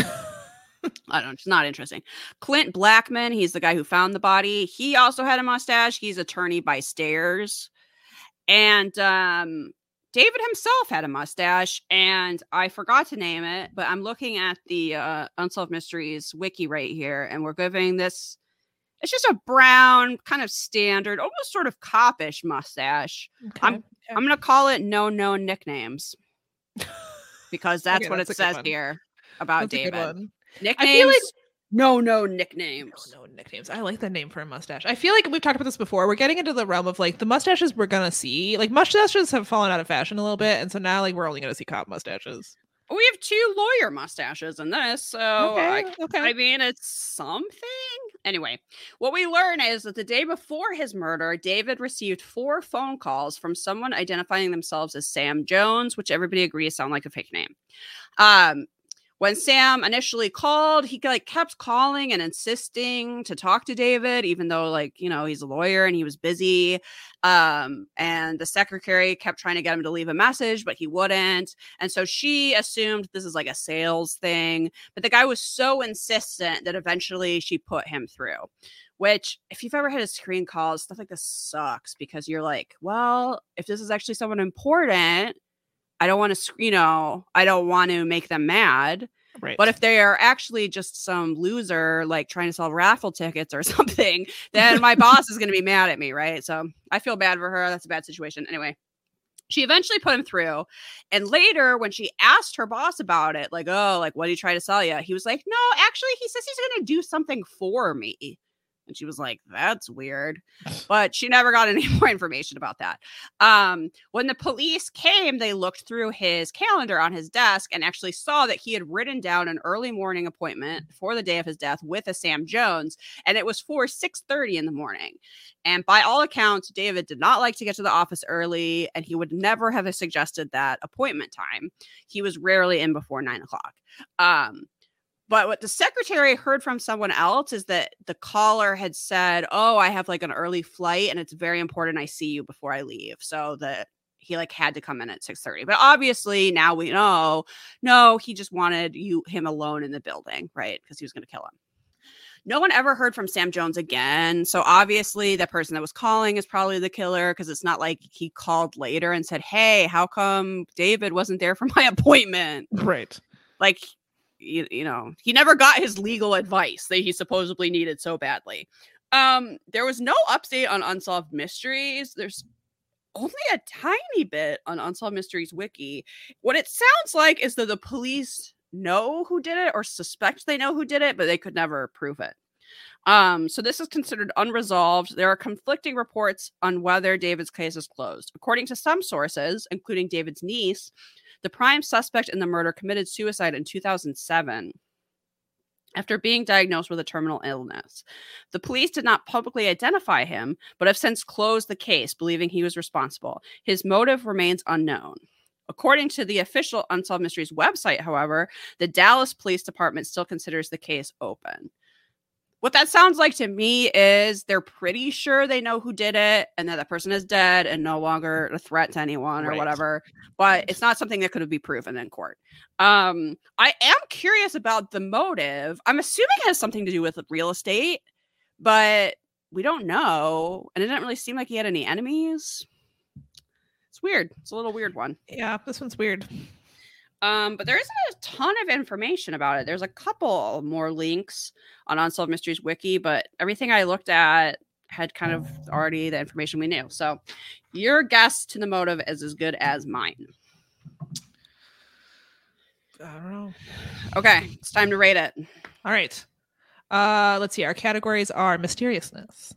I don't know. It's not interesting. Clint Blackman, he's the guy who found the body. He also had a mustache. He's attorney by stairs. And um, David himself had a mustache, and I forgot to name it, but I'm looking at the uh, Unsolved Mysteries wiki right here, and we're giving this, it's just a brown, kind of standard, almost sort of copish mustache. Okay. I'm, okay. I'm going to call it No Known Nicknames, because that's Okay, what that's it a good says one. here about That's a good David. one. Nicknames? I feel like no, no nicknames. No, no nicknames. I like the name for a mustache. I feel like we've talked about this before. We're getting into the realm of like the mustaches we're gonna see. Like mustaches have fallen out of fashion a little bit, and so now like we're only gonna see cop mustaches. We have two lawyer mustaches in this, so Okay, I, okay. I mean it's something. Anyway, what we learn is that the day before his murder, David received four phone calls from someone identifying themselves as Sam Jones, which everybody agrees sound like a fake name. Um, When Sam initially called, he like kept calling and insisting to talk to David, even though like, you know, he's a lawyer and he was busy. Um, and the secretary kept trying to get him to leave a message, but he wouldn't. And so she assumed this is like a sales thing. But the guy was so insistent that eventually she put him through. Which, if you've ever had a screen call, stuff like this sucks because you're like, well, if this is actually someone important, I don't want to, you know, I don't want to make them mad. Right. But if they are actually just some loser, like trying to sell raffle tickets or something, then my boss is going to be mad at me, right? So I feel bad for her. That's a bad situation. Anyway, she eventually put him through. And later, when she asked her boss about it, like, oh, like, what did he try to sell you? He was like, no, actually, he says he's going to do something for me. And she was like, that's weird. But she never got any more information about that. Um, when the police came, they looked through his calendar on his desk and actually saw that he had written down an early morning appointment for the day of his death with a Sam Jones. And it was for six thirty in the morning. And by all accounts, David did not like to get to the office early, and he would never have suggested that appointment time. He was rarely in before nine o'clock. Um, But what the secretary heard from someone else is that the caller had said, oh, I have like an early flight and it's very important I see you before I leave. So that he like had to come in at six thirty. But obviously now we know, no, he just wanted you him alone in the building, right? Because he was going to kill him. No one ever heard from Sam Jones again. So obviously the person that was calling is probably the killer because it's not like he called later and said, hey, how come David wasn't there for my appointment? Right. Like, You, you know, he never got his legal advice that he supposedly needed so badly. Um, there was no update on Unsolved Mysteries. There's only a tiny bit on Unsolved Mysteries wiki. What it sounds like is that the police know who did it or suspect they know who did it, but they could never prove it. Um, so this is considered unresolved. There are conflicting reports on whether David's case is closed. According to some sources, including David's niece, the prime suspect in the murder committed suicide in two thousand seven after being diagnosed with a terminal illness. The police did not publicly identify him, but have since closed the case, believing he was responsible. His motive remains unknown. According to the official Unsolved Mysteries website, however, the Dallas Police Department still considers the case open. What that sounds like to me is they're pretty sure they know who did it and that the person is dead and no longer a threat to anyone or Right. whatever. But it's not something that could be proven in court. Um, I am curious about the motive. I'm assuming it has something to do with real estate, but we don't know. And it didn't really seem like he had any enemies. It's weird. It's a little weird one. Yeah, this one's weird. Um, but there isn't a ton of information about it. There's a couple more links on Unsolved Mysteries wiki, but everything I looked at had kind of already the information we knew. So your guess to the motive is as good as mine. I don't know. Okay, it's time to rate it. All right. Uh, let's see. Our categories are mysteriousness.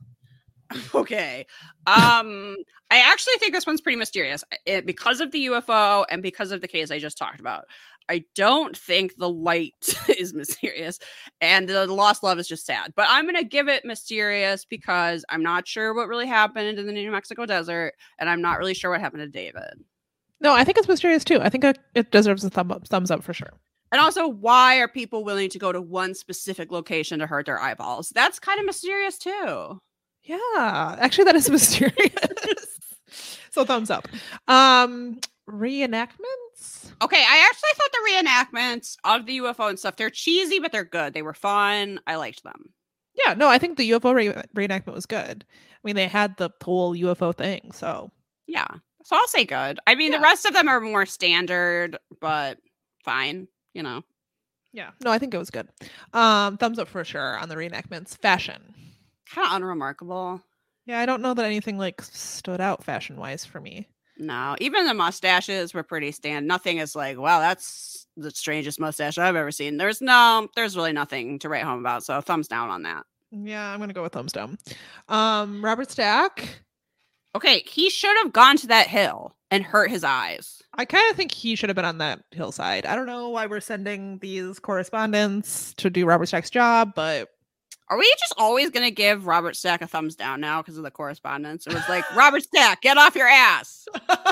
Okay. Um, I actually think this one's pretty mysterious it, because of the U F O and because of the case I just talked about. I don't think the light is mysterious and the lost love is just sad. But I'm going to give it mysterious because I'm not sure what really happened in the New Mexico desert and I'm not really sure what happened to David. No, I think it's mysterious too. I think it deserves a thumb up, thumbs up for sure. And also, why are people willing to go to one specific location to hurt their eyeballs? That's kind of mysterious too. Yeah, actually, that is mysterious. So thumbs up. Um, reenactments. Okay, I actually thought the reenactments of the U F O and stuff, they're cheesy, but they're good. They were fun. I liked them. Yeah, no, I think the U F O re- reenactment was good. I mean, they had the whole U F O thing, so. Yeah, so I'll say good. I mean, yeah. The rest of them are more standard, but fine, you know. Yeah, no, I think it was good. Um, thumbs up for sure on the reenactments. Fashion. Kind of unremarkable. Yeah, I don't know that anything like stood out fashion-wise for me. No, even the mustaches were pretty stand. Nothing is like, wow, that's the strangest mustache I've ever seen. There's no, there's really nothing to write home about. So thumbs down on that. Yeah, I'm gonna go with thumbs down. Um, Robert Stack. Okay, he should have gone to that hill and hurt his eyes. I kind of think he should have been on that hillside. I don't know why we're sending these correspondents to do Robert Stack's job, but. Are we just always going to give Robert Stack a thumbs down now because of the correspondence? It was like, Robert Stack, get off your ass.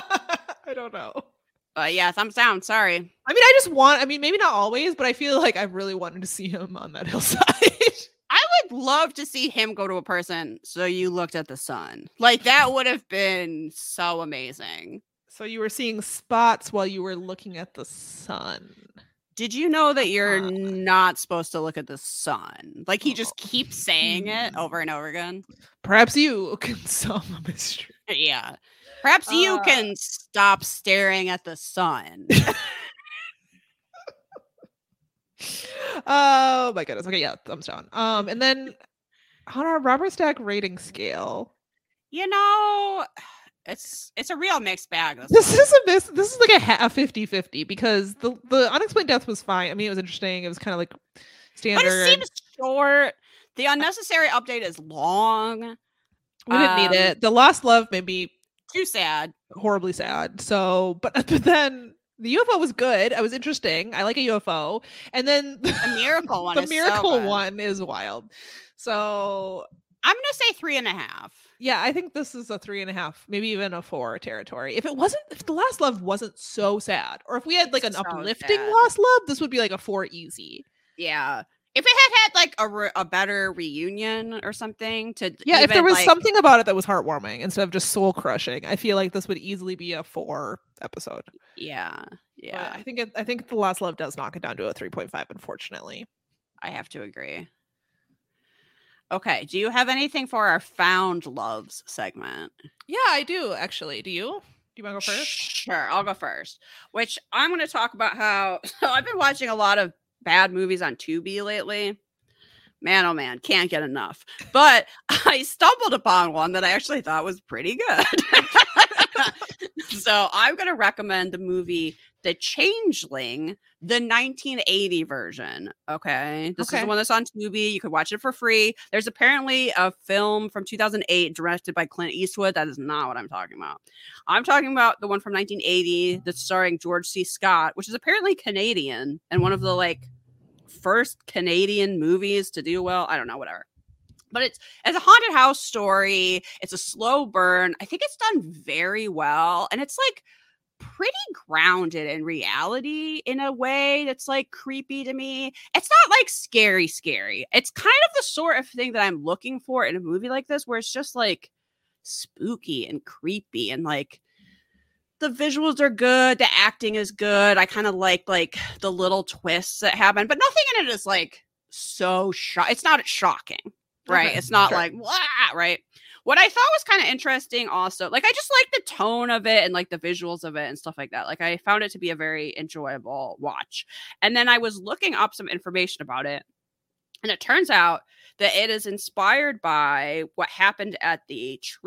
I don't know. Uh, yeah, thumbs down. Sorry. I mean, I just want, I mean, maybe not always, but I feel like I really wanted to see him on that hillside. I would love to see him go to a person. So you looked at the sun. Like, that would have been so amazing. So you were seeing spots while you were looking at the sun. Did you know that you're uh, not supposed to look at the sun? Like, he just keeps saying it over and over again. Perhaps you can solve a mystery. Yeah. Perhaps uh, you can stop staring at the sun. Oh my goodness. Okay, yeah, thumbs down. Um, and then on our Robert Stack rating scale, you know, it's it's a real mixed bag. This, this is a miss. This is like a half fifty-fifty because the the unexplained death was fine. I mean, it was interesting. It was kind of like standard. But it seems short. The unnecessary update is long. We didn't um, need it. The lost love made me too sad, horribly sad. So, but but then. The U F O was good. It was interesting. I like a U F O. And then the miracle one. the is miracle so one is wild. So I'm gonna say three and a half. Yeah, I think this is a three and a half, maybe even a four territory. If it wasn't, if the last love wasn't so sad, or if we had like an so uplifting sad. Lost love, this would be like a four easy. Yeah. If it had had like a, re- a better reunion or something to yeah, even, if there was like, something about it that was heartwarming instead of just soul crushing, I feel like this would easily be a four episode. Yeah, yeah. But I think it, I think the last love does knock it down to a three point five. Unfortunately, I have to agree. Okay, do you have anything for our found loves segment? Yeah, I do actually. Do you? Do you want to go first? Sure, I'll go first. Which I'm going to talk about how. So I've been watching a lot of bad movies on Tubi lately. Man, oh man, can't get enough. But I stumbled upon one that I actually thought was pretty good. So I'm going to recommend the movie The Changeling, the nineteen eighty version. Okay. This okay. is the one that's on Tubi. You could watch it for free. There's apparently a film from two thousand eight directed by Clint Eastwood. That is not what I'm talking about. I'm talking about the one from nineteen eighty that's starring George C. Scott, which is apparently Canadian and one of the like first Canadian movies to do well. I don't know, whatever. But it's it's a haunted house story. It's a slow burn. I think it's done very well. And it's like pretty grounded in reality in a way that's like creepy to me. It's not like scary, scary. It's kind of the sort of thing that I'm looking for in a movie like this, where it's just like spooky and creepy and like the visuals are good. The acting is good. I kind of like like the little twists that happen, but nothing in it is like so shock. It's not shocking. Right. Okay, it's not sure. like, wow, right. What I thought was kind of interesting also, like, I just like the tone of it and like the visuals of it and stuff like that. Like, I found it to be a very enjoyable watch. And then I was looking up some information about it. And it turns out that it is inspired by what happened at the Treat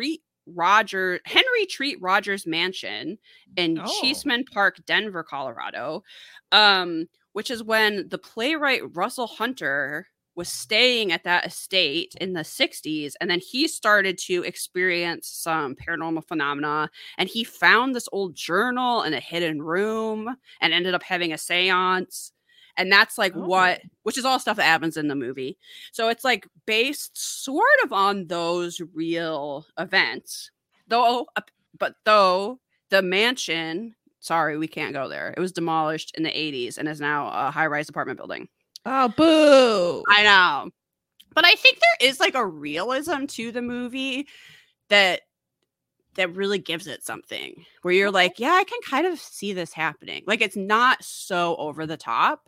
Roger Henry Treat Rogers Mansion in Oh. Cheeseman Park, Denver, Colorado, um, which is when the playwright Russell Hunter was staying at that estate in the sixties, and then he started to experience some paranormal phenomena, and he found this old journal in a hidden room and ended up having a seance. And that's like Oh. what, which is all stuff that happens in the movie. So it's like based sort of on those real events, though. But though the mansion, sorry, we can't go there. It was demolished in the eighties and is now a high-rise apartment building. Oh, boo. I know. But I think there is like a realism to the movie that that really gives it something where you're like, yeah, I can kind of see this happening. Like it's not so over the top.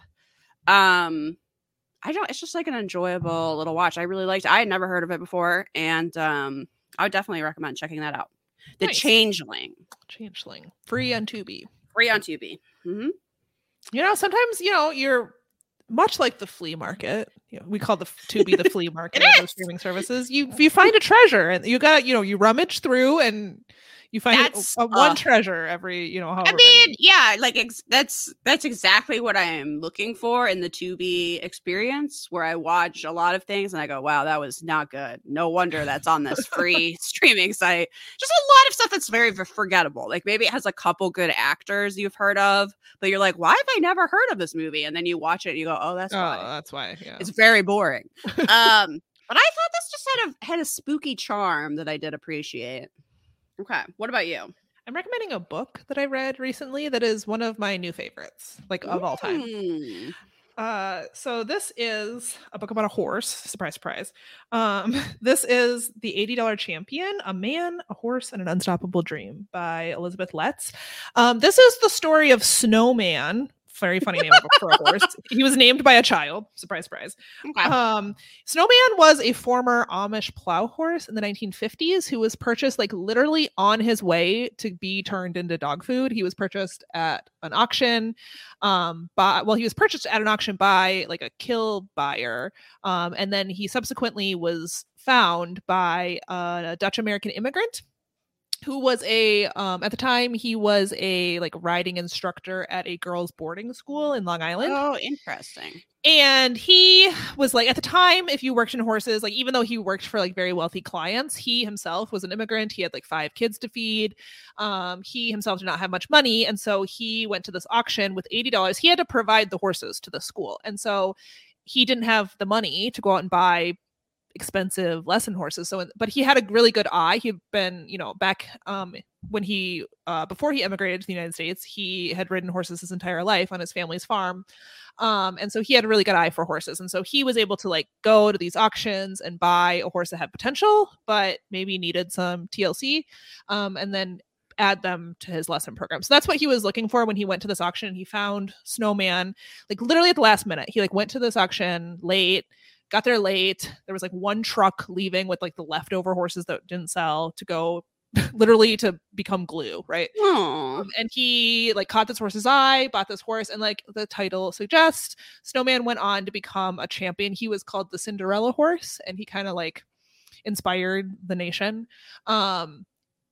Um I don't it's just like an enjoyable little watch. I really liked it. I had never heard of it before, and um I would definitely recommend checking that out. The Nice. Changeling. Changeling. Free on Tubi. Free on Tubi. Mm-hmm. You know, sometimes, you know, you're much like the flea market. You know, we call the Tubi the flea market It of is. those streaming services. You you find a treasure, and you got, you know, you rummage through and you find That's, a, a one uh, treasure every, you know, however I mean, yeah, like ex- that's that's exactly what I'm looking for in the Tubi experience, where I watch a lot of things and I go, "Wow, that was not good. No wonder that's on this free streaming site." Just a lot of stuff that's very v- forgettable. Like maybe it has a couple good actors you've heard of, but you're like, "Why have I never heard of this movie?" And then you watch it and you go, "Oh, that's Oh, why." that's why. Yeah. It's very boring. um, but I thought this just had a had a spooky charm that I did appreciate. Okay, what about you? I'm recommending a book that I read recently that is one of my new favorites, like of all time. Mm. Uh, so this is a book about a horse. Surprise, surprise. Um, this is The eighty dollar Champion, A Man, a Horse, and an Unstoppable Dream by Elizabeth Letts. Um, this is the story of Snowman. Very funny name for a horse. He was named by a child. Surprise, surprise. Okay. Um, Snowman was a former Amish plow horse in the nineteen fifties who was purchased like literally on his way to be turned into dog food. He was purchased at an auction. Um, by well, he was purchased at an auction by like a kill buyer. Um, and then he subsequently was found by a Dutch American immigrant who was a um at the time he was a like riding instructor at a girls boarding school in Long Island. Oh, interesting. And he was like, at the time, if you worked in horses, like even though he worked for like very wealthy clients, he himself was an immigrant. He had like five kids to feed. Um, he himself did not have much money. And so he went to this auction with eighty dollars. He had to provide the horses to the school. And so he didn't have the money to go out and buy expensive lesson horses. So, but he had a really good eye. He'd been, you know, back um, when he, uh, before he emigrated to the United States, he had ridden horses his entire life on his family's farm. Um, and so he had a really good eye for horses. And so he was able to like go to these auctions and buy a horse that had potential, but maybe needed some T L C, um, and then add them to his lesson program. So that's what he was looking for when he went to this auction. He found Snowman, like literally at the last minute. He like went to this auction late, got there late. There was like one truck leaving with like the leftover horses that didn't sell to go literally to become glue, right? Oh, Um, and he like caught this horse's eye, bought this horse, and like the title suggests, Snowman went on to become a champion. He was called the Cinderella horse, and he kind of like inspired the nation. Um,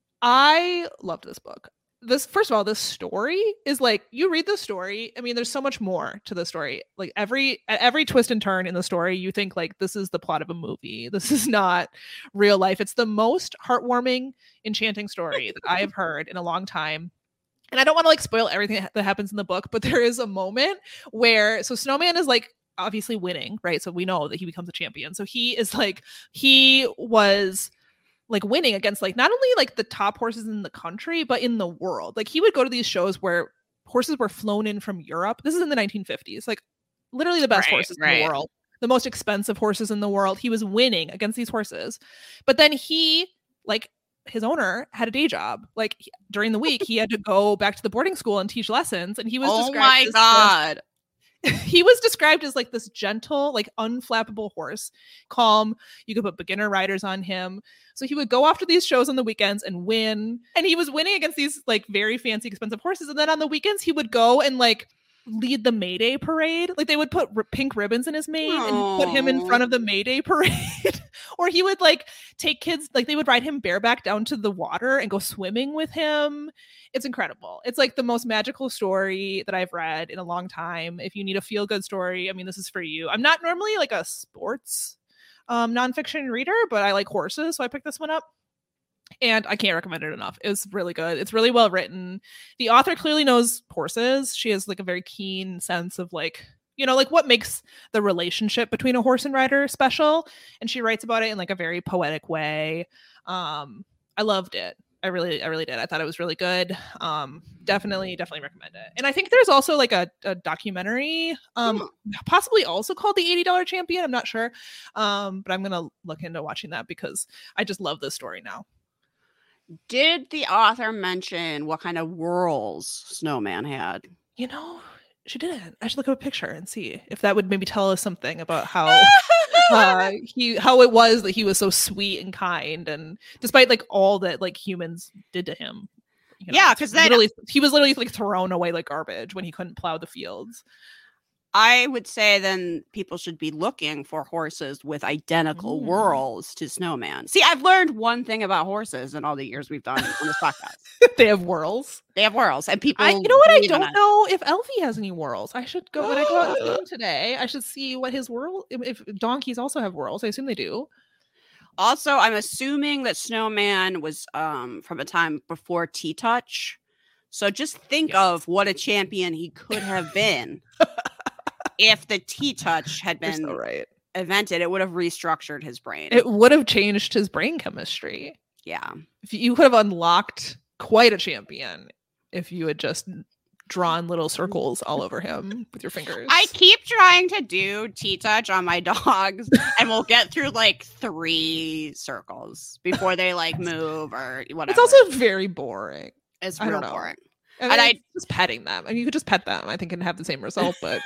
I loved this book. This, first of all, this story is like, you read the story. I mean, there's so much more to the story. Like every at every twist and turn in the story, you think like this is the plot of a movie. This is not real life. It's the most heartwarming, enchanting story that I have heard in a long time. And I don't want to like spoil everything that happens in the book, but there is a moment where so Snowman is like obviously winning, right? So we know that he becomes a champion. So he is like he was like winning against like not only like the top horses in the country, but in the world. Like he would go to these shows where horses were flown in from Europe. This is in the nineteen fifties, like literally the best Right, horses in right. the world, the most expensive horses in the world. He was winning against these horses. But then he like his owner had a day job. Like he- during the week, he had to go back to the boarding school and teach lessons. And he was oh described my as this- god. he was described as like this gentle, like unflappable horse, calm. You could put beginner riders on him. So he would go off to these shows on the weekends and win. And he was winning against these like very fancy, expensive horses. And then on the weekends, he would go and like lead the May Day parade. Like they would put r- pink ribbons in his mane and put him in front of the May Day parade. Or he would like take kids, like they would ride him bareback down to the water and go swimming with him. It's incredible. It's like the most magical story that I've read in a long time. If you need a feel good story, I mean, this is for you. I'm not normally like a sports um, nonfiction reader, but I like horses. So I picked this one up. And I can't recommend it enough. It's really good. It's really well written. The author clearly knows horses. She has like a very keen sense of like, you know, like what makes the relationship between a horse and rider special. And she writes about it in like a very poetic way. Um, I loved it. I really, I really did. I thought it was really good. Um, definitely, definitely recommend it. And I think there's also like a, a documentary, um, hmm. possibly also called The eighty dollar Champion. I'm not sure. Um, but I'm going to look into watching that because I just love this story now. Did the author mention what kind of whirls Snowman had? You know, she didn't. I should look at a picture and see if that would maybe tell us something about how uh, he how it was that he was so sweet and kind, and despite like all that like humans did to him. You know, yeah, because literally he was literally like thrown away like garbage when he couldn't plow the fields. I would say then people should be looking for horses with identical mm. whirls to Snowman. See, I've learned one thing about horses in all the years we've done on this podcast. They have whirls. They have whirls, and people. I, you know what? I don't know if Elfie has any whirls. I should go when I go out and see him today. I should see what his whirl. If, if donkeys also have whirls, I assume they do. Also, I'm assuming that Snowman was um, from a time before T-Touch. So just think yes. of what a champion he could have been. If the T-Touch had been so right. invented, it would have restructured his brain. It would have changed his brain chemistry. Yeah. If you could have unlocked quite a champion if you had just drawn little circles all over him with your fingers. I keep trying to do T-Touch on my dogs, and we'll get through like three circles before they like move or whatever. It's also very boring. It's real boring. I mean, and I just petting them. I mean, you could just pet them. I think and have the same result. But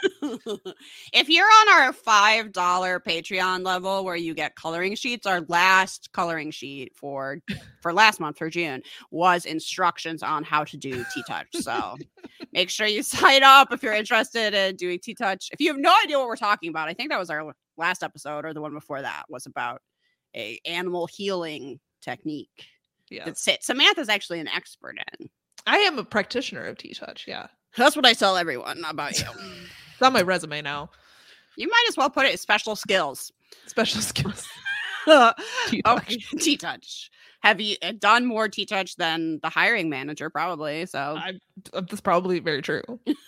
if you're on our five dollar Patreon level where you get coloring sheets, our last coloring sheet for for last month for June was instructions on how to do T-Touch. So make sure you sign up if you're interested in doing T-Touch. If you have no idea what we're talking about, I think that was our last episode or the one before that was about a animal healing technique. Yeah, that Samantha's actually an expert in. I am a practitioner of T-Touch, yeah. That's what I tell everyone about you. It's on my resume now. You might as well put it as special skills. Special skills. T-Touch. Okay. T-Touch. Have you done more T-Touch than the hiring manager, probably? So I, that's probably very true.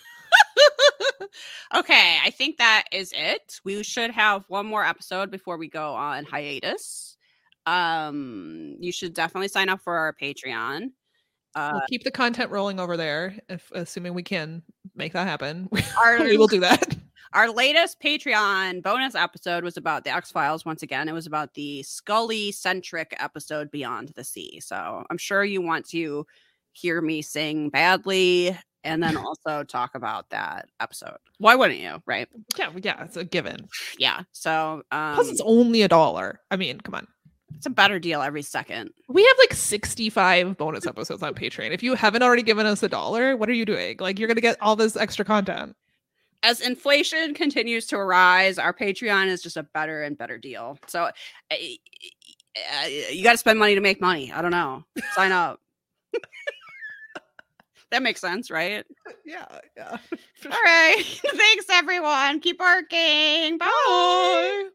Okay, I think that is it. We should have one more episode before we go on hiatus. Um, you should definitely sign up for our Patreon. Uh, we'll keep the content rolling over there, if assuming we can make that happen. Our, we will do that. Our latest Patreon bonus episode was about the X-Files. Once again, it was about the Scully-centric episode Beyond the Sea. So I'm sure you want to hear me sing badly and then also talk about that episode. Why wouldn't you, right? Yeah, yeah, it's a given. Yeah, so... Um, Plus, it's only a dollar. I mean, come on. It's a better deal every second. We have like sixty-five bonus episodes on Patreon. If you haven't already given us a dollar, what are you doing? Like, you're going to get all this extra content. As inflation continues to rise, our Patreon is just a better and better deal. So uh, you got to spend money to make money. I don't know. Sign up. That makes sense, right? Yeah, yeah. All right. Thanks, everyone. Keep working. Bye. Bye.